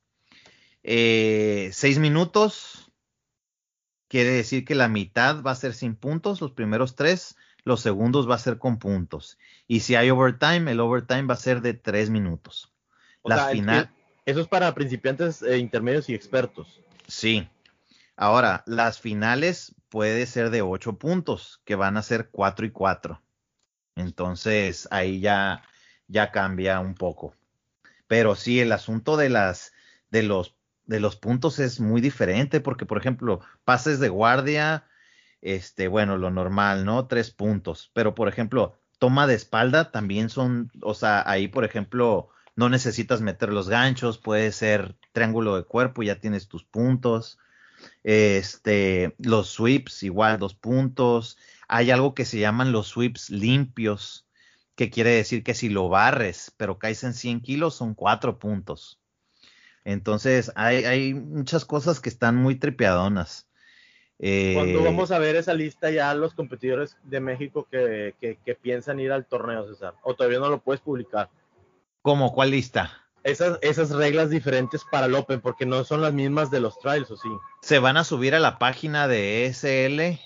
6 minutos, quiere decir que la mitad va a ser sin puntos, los primeros 3, los segundos va a ser con puntos. Y si hay overtime, el overtime va a ser de 3 minutos. O Las sea, final, eso es para principiantes, intermedios y expertos. sí. Ahora, las finales puede ser de 8 puntos, que van a ser 4 y 4. Entonces, ahí ya cambia un poco. Pero sí, el asunto de los, de los puntos es muy diferente, porque, por ejemplo, pases de guardia, bueno, lo normal, ¿no? 3 puntos. Pero, por ejemplo, toma de espalda también son, o sea, ahí por ejemplo no necesitas meter los ganchos, puede ser triángulo de cuerpo, ya tienes tus puntos. Los sweeps igual 2 puntos. Hay algo que se llaman los sweeps limpios, que quiere decir que si lo barres, pero caes en 100 kilos, son 4 puntos. Entonces, hay muchas cosas que están muy tripeadonas. ¿Cuándo Eh, vamos a ver esa lista ya los competidores de México que piensan ir al torneo, César? ¿O todavía no lo puedes publicar? ¿Cómo? ¿Cuál lista? Esas reglas diferentes para el Open, porque no son las mismas de los trials, ¿o sí? Se van a subir a la página de ESL.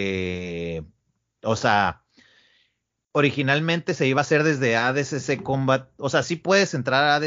O sea, originalmente se iba a hacer desde ADCC Combat. O sea, sí puedes entrar a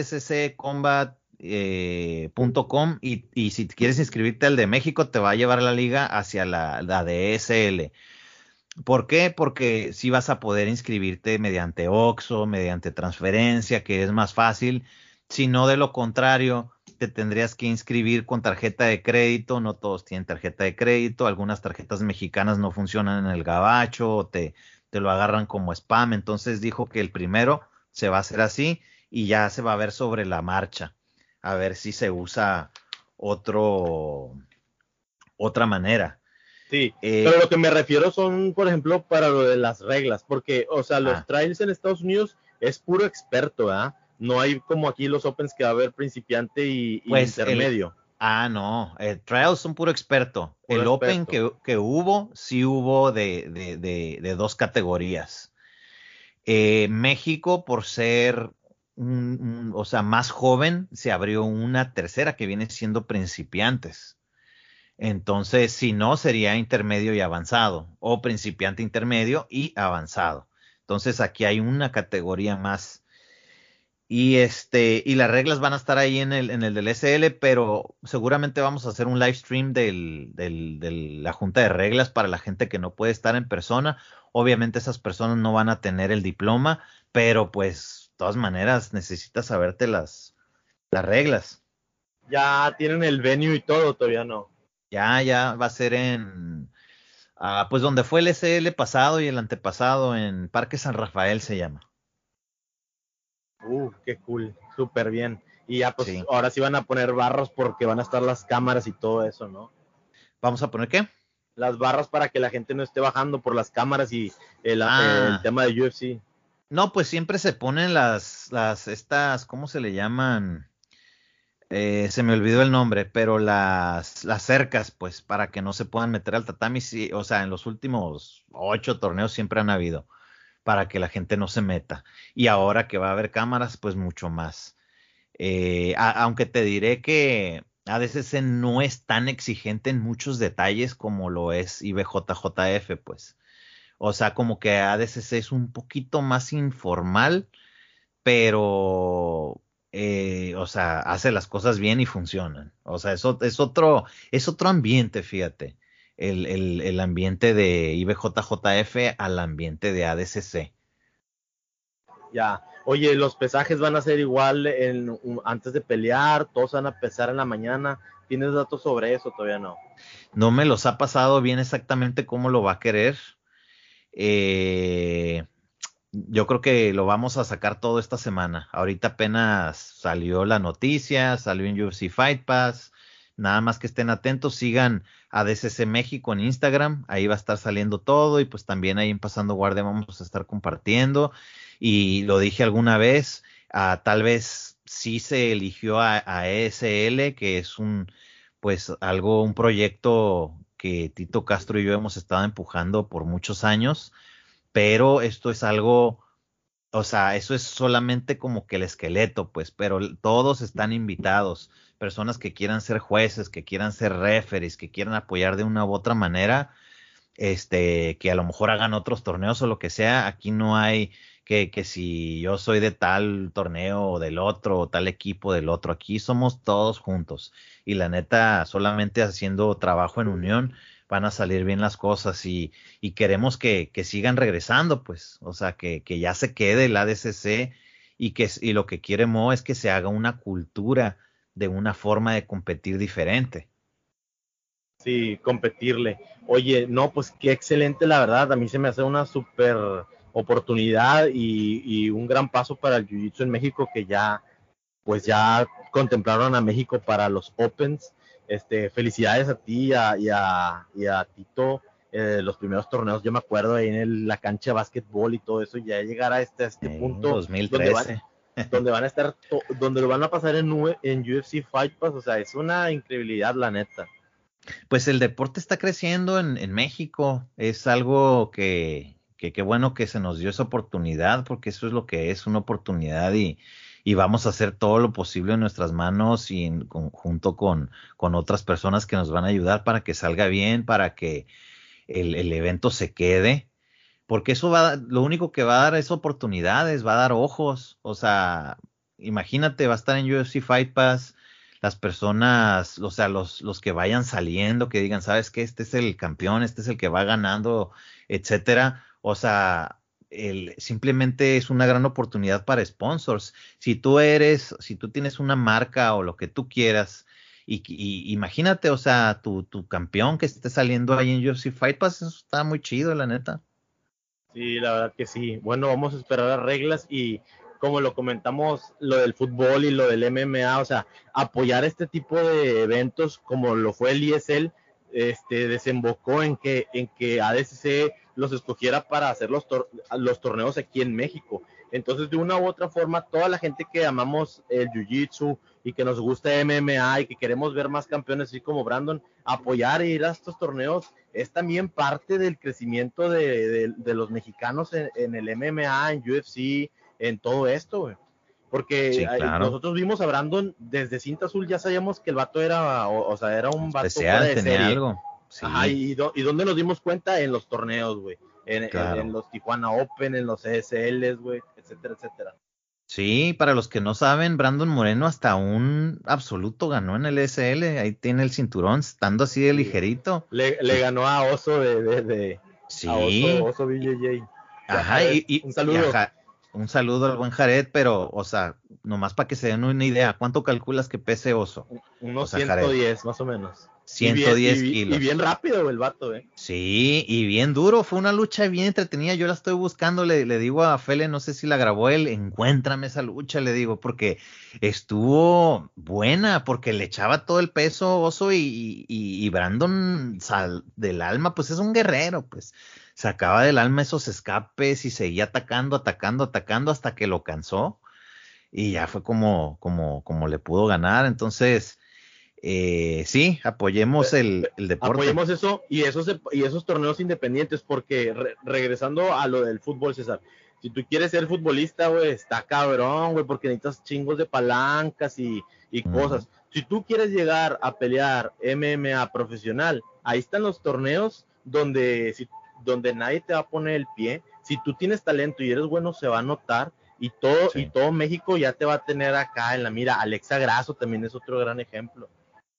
adccombat.com y si quieres inscribirte al de México, te va a llevar la liga hacia la de ESL. ¿Por qué? Porque sí vas a poder inscribirte mediante OXXO, mediante transferencia, que es más fácil. Si no, de lo contrario, te tendrías que inscribir con tarjeta de crédito. No todos tienen tarjeta de crédito. Algunas tarjetas mexicanas no funcionan en el gabacho o te lo agarran como spam. Entonces dijo que el primero se va a hacer así y ya se va a ver sobre la marcha. A ver si se usa otra manera. Sí, pero lo que me refiero son, por ejemplo, para lo de las reglas, porque, o sea, los trials en Estados Unidos es puro experto, ¿ah? No hay como aquí los Opens que va a haber principiante y Pues intermedio. no, el Trials son puro experto. Puro El Open experto. que hubo, sí hubo de 2 categorías. México, por ser o sea, más joven, se abrió una tercera que viene siendo principiantes. Entonces, si no, sería intermedio y avanzado, o principiante intermedio y avanzado. Entonces, aquí hay una categoría más. Y las reglas van a estar ahí en el del SL, pero seguramente vamos a hacer un live stream de la junta de reglas para la gente que no puede estar en persona. Obviamente esas personas no van a tener el diploma, pero pues, de todas maneras, necesitas saberte las reglas. Ya tienen el venue y todo, todavía no. Ya va a ser pues donde fue el SL pasado y el antepasado, en Parque San Rafael se llama. Qué cool, súper bien. Y ya pues Sí. ahora sí van a poner barras porque van a estar las cámaras y todo eso, ¿no? ¿Vamos a poner qué? Las barras para que la gente no esté bajando por las cámaras y el Ah. tema de UFC. No, pues siempre se ponen estas, ¿cómo se le llaman? Se me olvidó el nombre, pero las cercas, pues, para que no se puedan meter al tatami, sí, o sea, en los últimos 8 torneos siempre han habido, para que la gente no se meta. Y ahora que va a haber cámaras, pues mucho más. Aunque te diré que ADCC no es tan exigente en muchos detalles como lo es IBJJF, pues. O sea, como que ADCC es un poquito más informal, pero, o sea, hace las cosas bien y funcionan. O sea, eso es otro ambiente, fíjate. El ambiente de IBJJF al ambiente de ADCC. Ya. Oye, los pesajes van a ser igual antes de pelear, todos van a pesar en la mañana. ¿Tienes datos sobre eso? Todavía no. No me los ha pasado bien exactamente cómo lo va a querer. Eh, yo creo que lo vamos a sacar todo esta semana. Ahorita apenas salió la noticia, salió en UFC Fight Pass. Nada más que estén atentos, sigan a DCC México en Instagram, ahí va a estar saliendo todo y pues también ahí en Pasando Guardia vamos a estar compartiendo. Y lo dije alguna vez, tal vez sí se eligió a ESL, que es pues un proyecto que Tito Castro y yo hemos estado empujando por muchos años, pero esto es algo, o sea, eso es solamente como que el esqueleto, pues, pero todos están invitados, personas que quieran ser jueces, que quieran ser referees, que quieran apoyar de una u otra manera, que a lo mejor hagan otros torneos o lo que sea. Aquí no hay que si yo soy de tal torneo o del otro, o tal equipo del otro, aquí somos todos juntos. Y la neta, solamente haciendo trabajo en unión van a salir bien las cosas y queremos que sigan regresando, pues, o sea, que ya se quede el ADCC y lo que quiere Mo es que se haga una cultura de una forma de competir diferente. Sí, competirle. Oye, no, pues qué excelente, la verdad. A mí se me hace una súper oportunidad y un gran paso para el Jiu-Jitsu en México, que ya pues ya contemplaron a México para los Opens. Felicidades a ti y a Tito. Los primeros torneos, yo me acuerdo ahí en la cancha de básquetbol y todo eso, ya llegar a este punto 2013. donde van a estar, donde lo van a pasar en UFC Fight Pass, o sea, es una increíbilidad, la neta. Pues el deporte está creciendo en México, es algo que qué bueno que se nos dio esa oportunidad, porque eso es lo que es, una oportunidad y vamos a hacer todo lo posible en nuestras manos y en conjunto con otras personas que nos van a ayudar para que salga bien, para que el evento se quede, porque eso lo único que va a dar es oportunidades, va a dar ojos, o sea, imagínate, va a estar en UFC Fight Pass, las personas, o sea, los que vayan saliendo, que digan, sabes qué, este es el campeón, este es el que va ganando, etcétera, o sea, simplemente es una gran oportunidad para sponsors. Si tú tienes una marca o lo que tú quieras, y imagínate, o sea, tu campeón que esté saliendo ahí en UFC Fight Pass, eso está muy chido, la neta. Sí, la verdad que sí. Bueno, vamos a esperar las reglas y como lo comentamos, lo del fútbol y lo del MMA, o sea, apoyar este tipo de eventos como lo fue el ISL, desembocó en que ADCC los escogiera para hacer los torneos aquí en México. Entonces, de una u otra forma, toda la gente que amamos el Jiu-Jitsu y que nos gusta MMA y que queremos ver más campeones así como Brandon, apoyar e ir a estos torneos es también parte del crecimiento de los mexicanos en el MMA, en UFC, en todo esto, güey. Porque Sí, claro. nosotros vimos a Brandon desde Cinta Azul, ya sabíamos que el vato era, o sea, era un vato fuera Especial, de tenía serie. algo. Ajá, Sí, y ¿dónde nos dimos cuenta? En los torneos, güey. En claro. los Tijuana Open, en los ESLs, güey, etcétera, etcétera. Sí, para los que no saben, Brandon Moreno hasta un absoluto ganó en el SL, ahí tiene el cinturón, estando así de Sí. ligerito. Le Y ganó a Oso a sí, Oso BJJ. Ya, ajá, Jared, un saludo. ajá, un saludo al buen Jared, pero, o sea, nomás para que se den una idea, ¿cuánto calculas que pese Oso? O Unos sea, Jared, 110 más o menos. 110 Y bien kilos. rápido el vato, eh. Sí, y bien duro, fue una lucha bien entretenida, yo la estoy buscando, le digo a Fele, no sé si la grabó él, encuéntrame esa lucha, le digo, porque estuvo buena, porque le echaba todo el peso Oso y Brandon del alma, pues es un guerrero, pues sacaba del alma esos escapes y seguía atacando, atacando, atacando hasta que lo cansó y ya fue como le pudo ganar, entonces sí, apoyemos el deporte. Apoyemos eso y esos torneos independientes, porque regresando a lo del fútbol, César, si tú quieres ser futbolista, güey, está cabrón, güey, porque necesitas chingos de palancas y Ujú. cosas. Si tú quieres llegar a pelear MMA profesional, ahí están los torneos donde nadie te va a poner el pie. Si tú tienes talento y eres bueno, se va a notar y Sí. todo México ya te va a tener acá en la mira. Alexa Grasso también es otro gran ejemplo.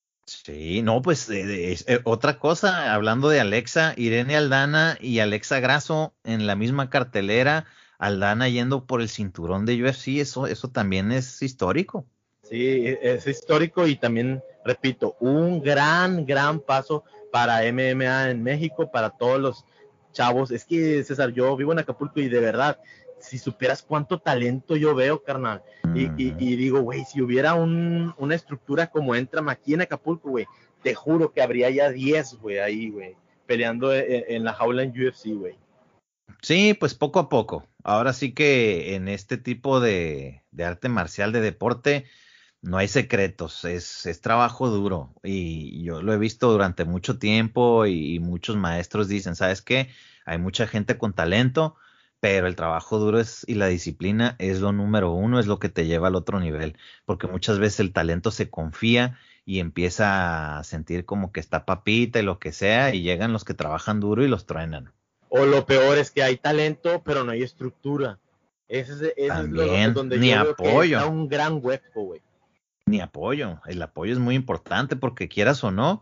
Sí, no, pues otra cosa, hablando de Alexa, Irene Aldana y Alexa Grasso en la misma cartelera, Aldana yendo por el cinturón de UFC, eso también es histórico. Sí, es histórico y también, repito, un gran paso para MMA en México, para todos los chavos. Es que, César, yo vivo en Acapulco y de verdad, si supieras cuánto talento yo veo, carnal, Ujú. y digo, güey, si hubiera una estructura como Entram aquí en Acapulco, güey, te juro que habría ya 10, güey, ahí, güey, peleando en la jaula en UFC, güey. Sí, pues poco a poco. Ahora sí que en este tipo de arte marcial, de deporte, no hay secretos, es trabajo duro y yo lo he visto durante mucho tiempo y muchos maestros dicen, ¿sabes qué? Hay mucha gente con talento, pero el trabajo duro y la disciplina es lo número uno, es lo que te lleva al otro nivel, porque muchas veces el talento se confía y empieza a sentir como que está papita y lo que sea y llegan los que trabajan duro y los truenan. O lo peor es que hay talento, pero no hay estructura. Ese es También, donde ni yo veo que está apoyo. un gran hueco, güey. Ni apoyo. El apoyo es muy importante porque quieras o no,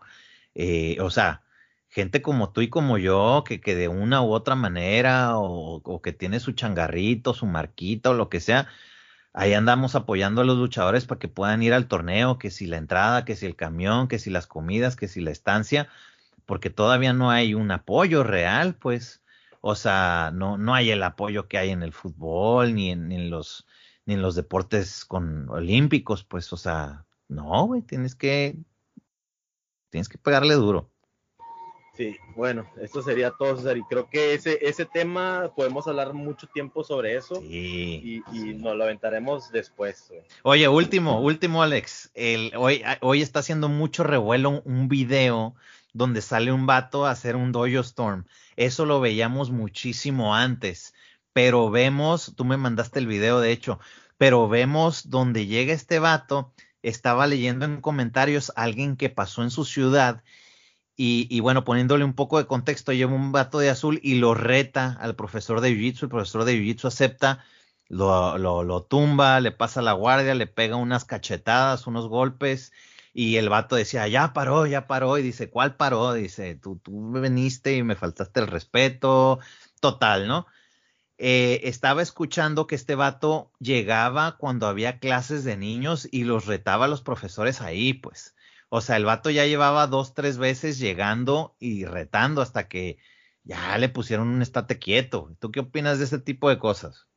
o sea, gente como tú y como yo, que de una u otra manera, o que tiene su changarrito, su marquita o lo que sea, ahí andamos apoyando a los luchadores para que puedan ir al torneo, que si la entrada, que si el camión, que si las comidas, que si la estancia, porque todavía no hay un apoyo real, pues. O sea, no hay el apoyo que hay en el fútbol, ni en los deportes olímpicos, pues, o sea, no, güey, tienes que pegarle duro. Sí, bueno, esto sería todo, César, y creo que ese tema podemos hablar mucho tiempo sobre eso. Sí, y sí. nos lo aventaremos después, güey. Oye, último, Alex. Hoy está haciendo mucho revuelo un video donde sale un vato a hacer un Dojo Storm. Eso lo veíamos muchísimo antes, pero tú me mandaste el video de hecho, pero vemos donde llega este vato, estaba leyendo en comentarios a alguien que pasó en su ciudad y bueno, poniéndole un poco de contexto, lleva un vato de azul y lo reta al profesor de Jiu-Jitsu, el profesor de Jiu-Jitsu acepta, lo tumba, le pasa la guardia, le pega unas cachetadas, unos golpes, y el vato decía, ya paró, y dice, ¿cuál paró? Dice, tú veniste y me faltaste el respeto, total, ¿no? Estaba escuchando que este vato llegaba cuando había clases de niños y los retaba a los profesores ahí, pues. O sea, el vato ya llevaba 2, 3 veces llegando y retando hasta que ya le pusieron un estate quieto. ¿Tú qué opinas de este tipo de cosas?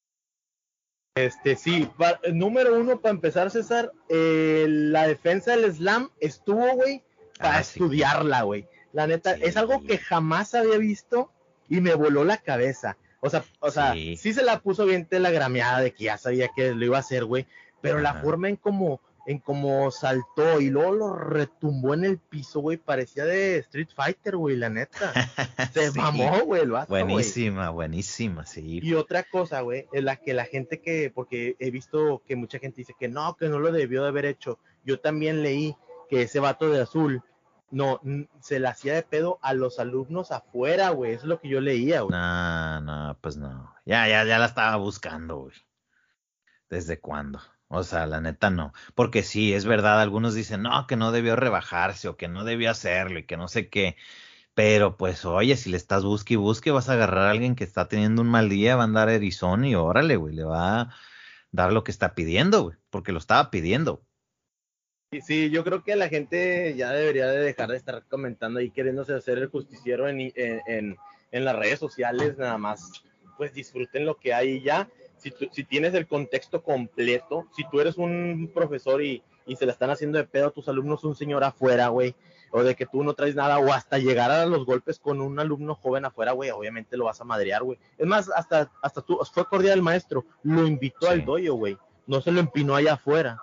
Sí, número uno, para empezar, César, la defensa del slam estuvo, güey, para estudiarla, güey. La neta, sí. Es algo que jamás había visto y me voló la cabeza. O sea, sí se la puso bien telegrameada de que ya sabía que lo iba a hacer, güey, pero la forma en cómo saltó y luego lo retumbó en el piso, güey, parecía de Street Fighter, güey, la neta. Se mamó, güey, el vato, buenísima, sí. Y otra cosa, güey, es la que la gente porque he visto que mucha gente dice que no lo debió de haber hecho. Yo también leí que ese vato de azul, se le hacía de pedo a los alumnos afuera, güey, eso es lo que yo leía, güey. No, pues no. Ya la estaba buscando, güey. ¿Desde cuándo? O sea, la neta no. Porque sí, es verdad, algunos dicen, no, que no debió rebajarse o que no debió hacerlo y que no sé qué. Pero pues, oye, si le estás busque y busque, vas a agarrar a alguien que está teniendo un mal día, va a andar erizón y órale, güey, le va a dar lo que está pidiendo, güey, porque lo estaba pidiendo. Sí, yo creo que la gente ya debería de dejar de estar comentando ahí queriéndose hacer el justiciero en las redes sociales, nada más, pues disfruten lo que hay ya. Si tienes el contexto completo, si tú eres un profesor y se la están haciendo de pedo a tus alumnos, un señor afuera, güey, o de que tú no traes nada, o hasta llegar a los golpes con un alumno joven afuera, güey, obviamente lo vas a madrear, güey. Es más, hasta tú, fue cordial el maestro, lo invitó al dojo, güey, no se lo empinó allá afuera.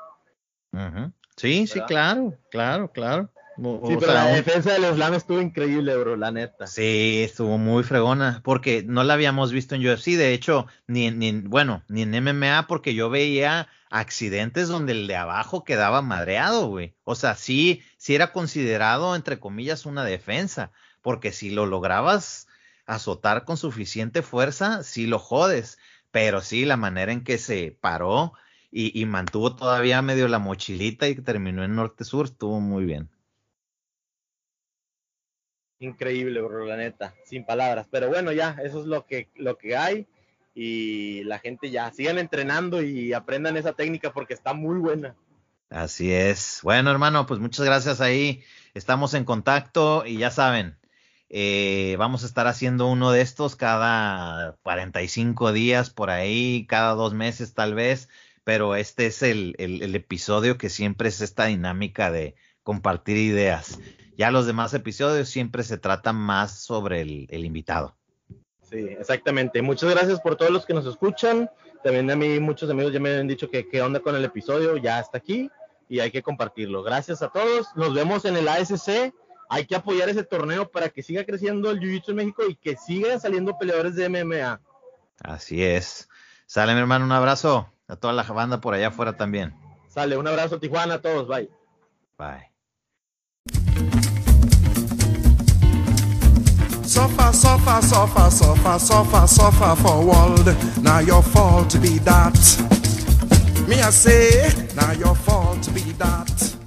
Sí, ¿verdad? Sí, claro. Sí, pero la defensa del slam estuvo increíble, bro, la neta. Sí, estuvo muy fregona, porque no la habíamos visto en UFC, de hecho, ni en MMA, porque yo veía accidentes donde el de abajo quedaba madreado, güey. O sea, sí era considerado, entre comillas, una defensa, porque si lo lograbas azotar con suficiente fuerza, sí lo jodes, pero sí, la manera en que se paró y mantuvo todavía medio la mochilita y terminó en norte-sur, estuvo muy bien. Increíble, bro, la neta, sin palabras, pero bueno, ya, eso es lo que hay, y la gente ya, sigan entrenando y aprendan esa técnica porque está muy buena. Así es. Bueno, hermano, pues muchas gracias ahí, estamos en contacto y ya saben, vamos a estar haciendo uno de estos cada 45 días por ahí, cada 2 meses tal vez, pero este es el episodio que siempre es esta dinámica de compartir ideas. Ya los demás episodios siempre se tratan más sobre el invitado. Sí, exactamente. Muchas gracias por todos los que nos escuchan. También a mí muchos amigos ya me han dicho que qué onda con el episodio, ya está aquí y hay que compartirlo. Gracias a todos. Nos vemos en el ASC. Hay que apoyar ese torneo para que siga creciendo el Jiu-Jitsu en México y que sigan saliendo peleadores de MMA. Así es. Sale, mi hermano, un abrazo a toda la banda por allá afuera también. Sale, un abrazo Tijuana a todos. Bye. Bye. Suffer for world. Now your fault be that. Me I say, now your fault be that.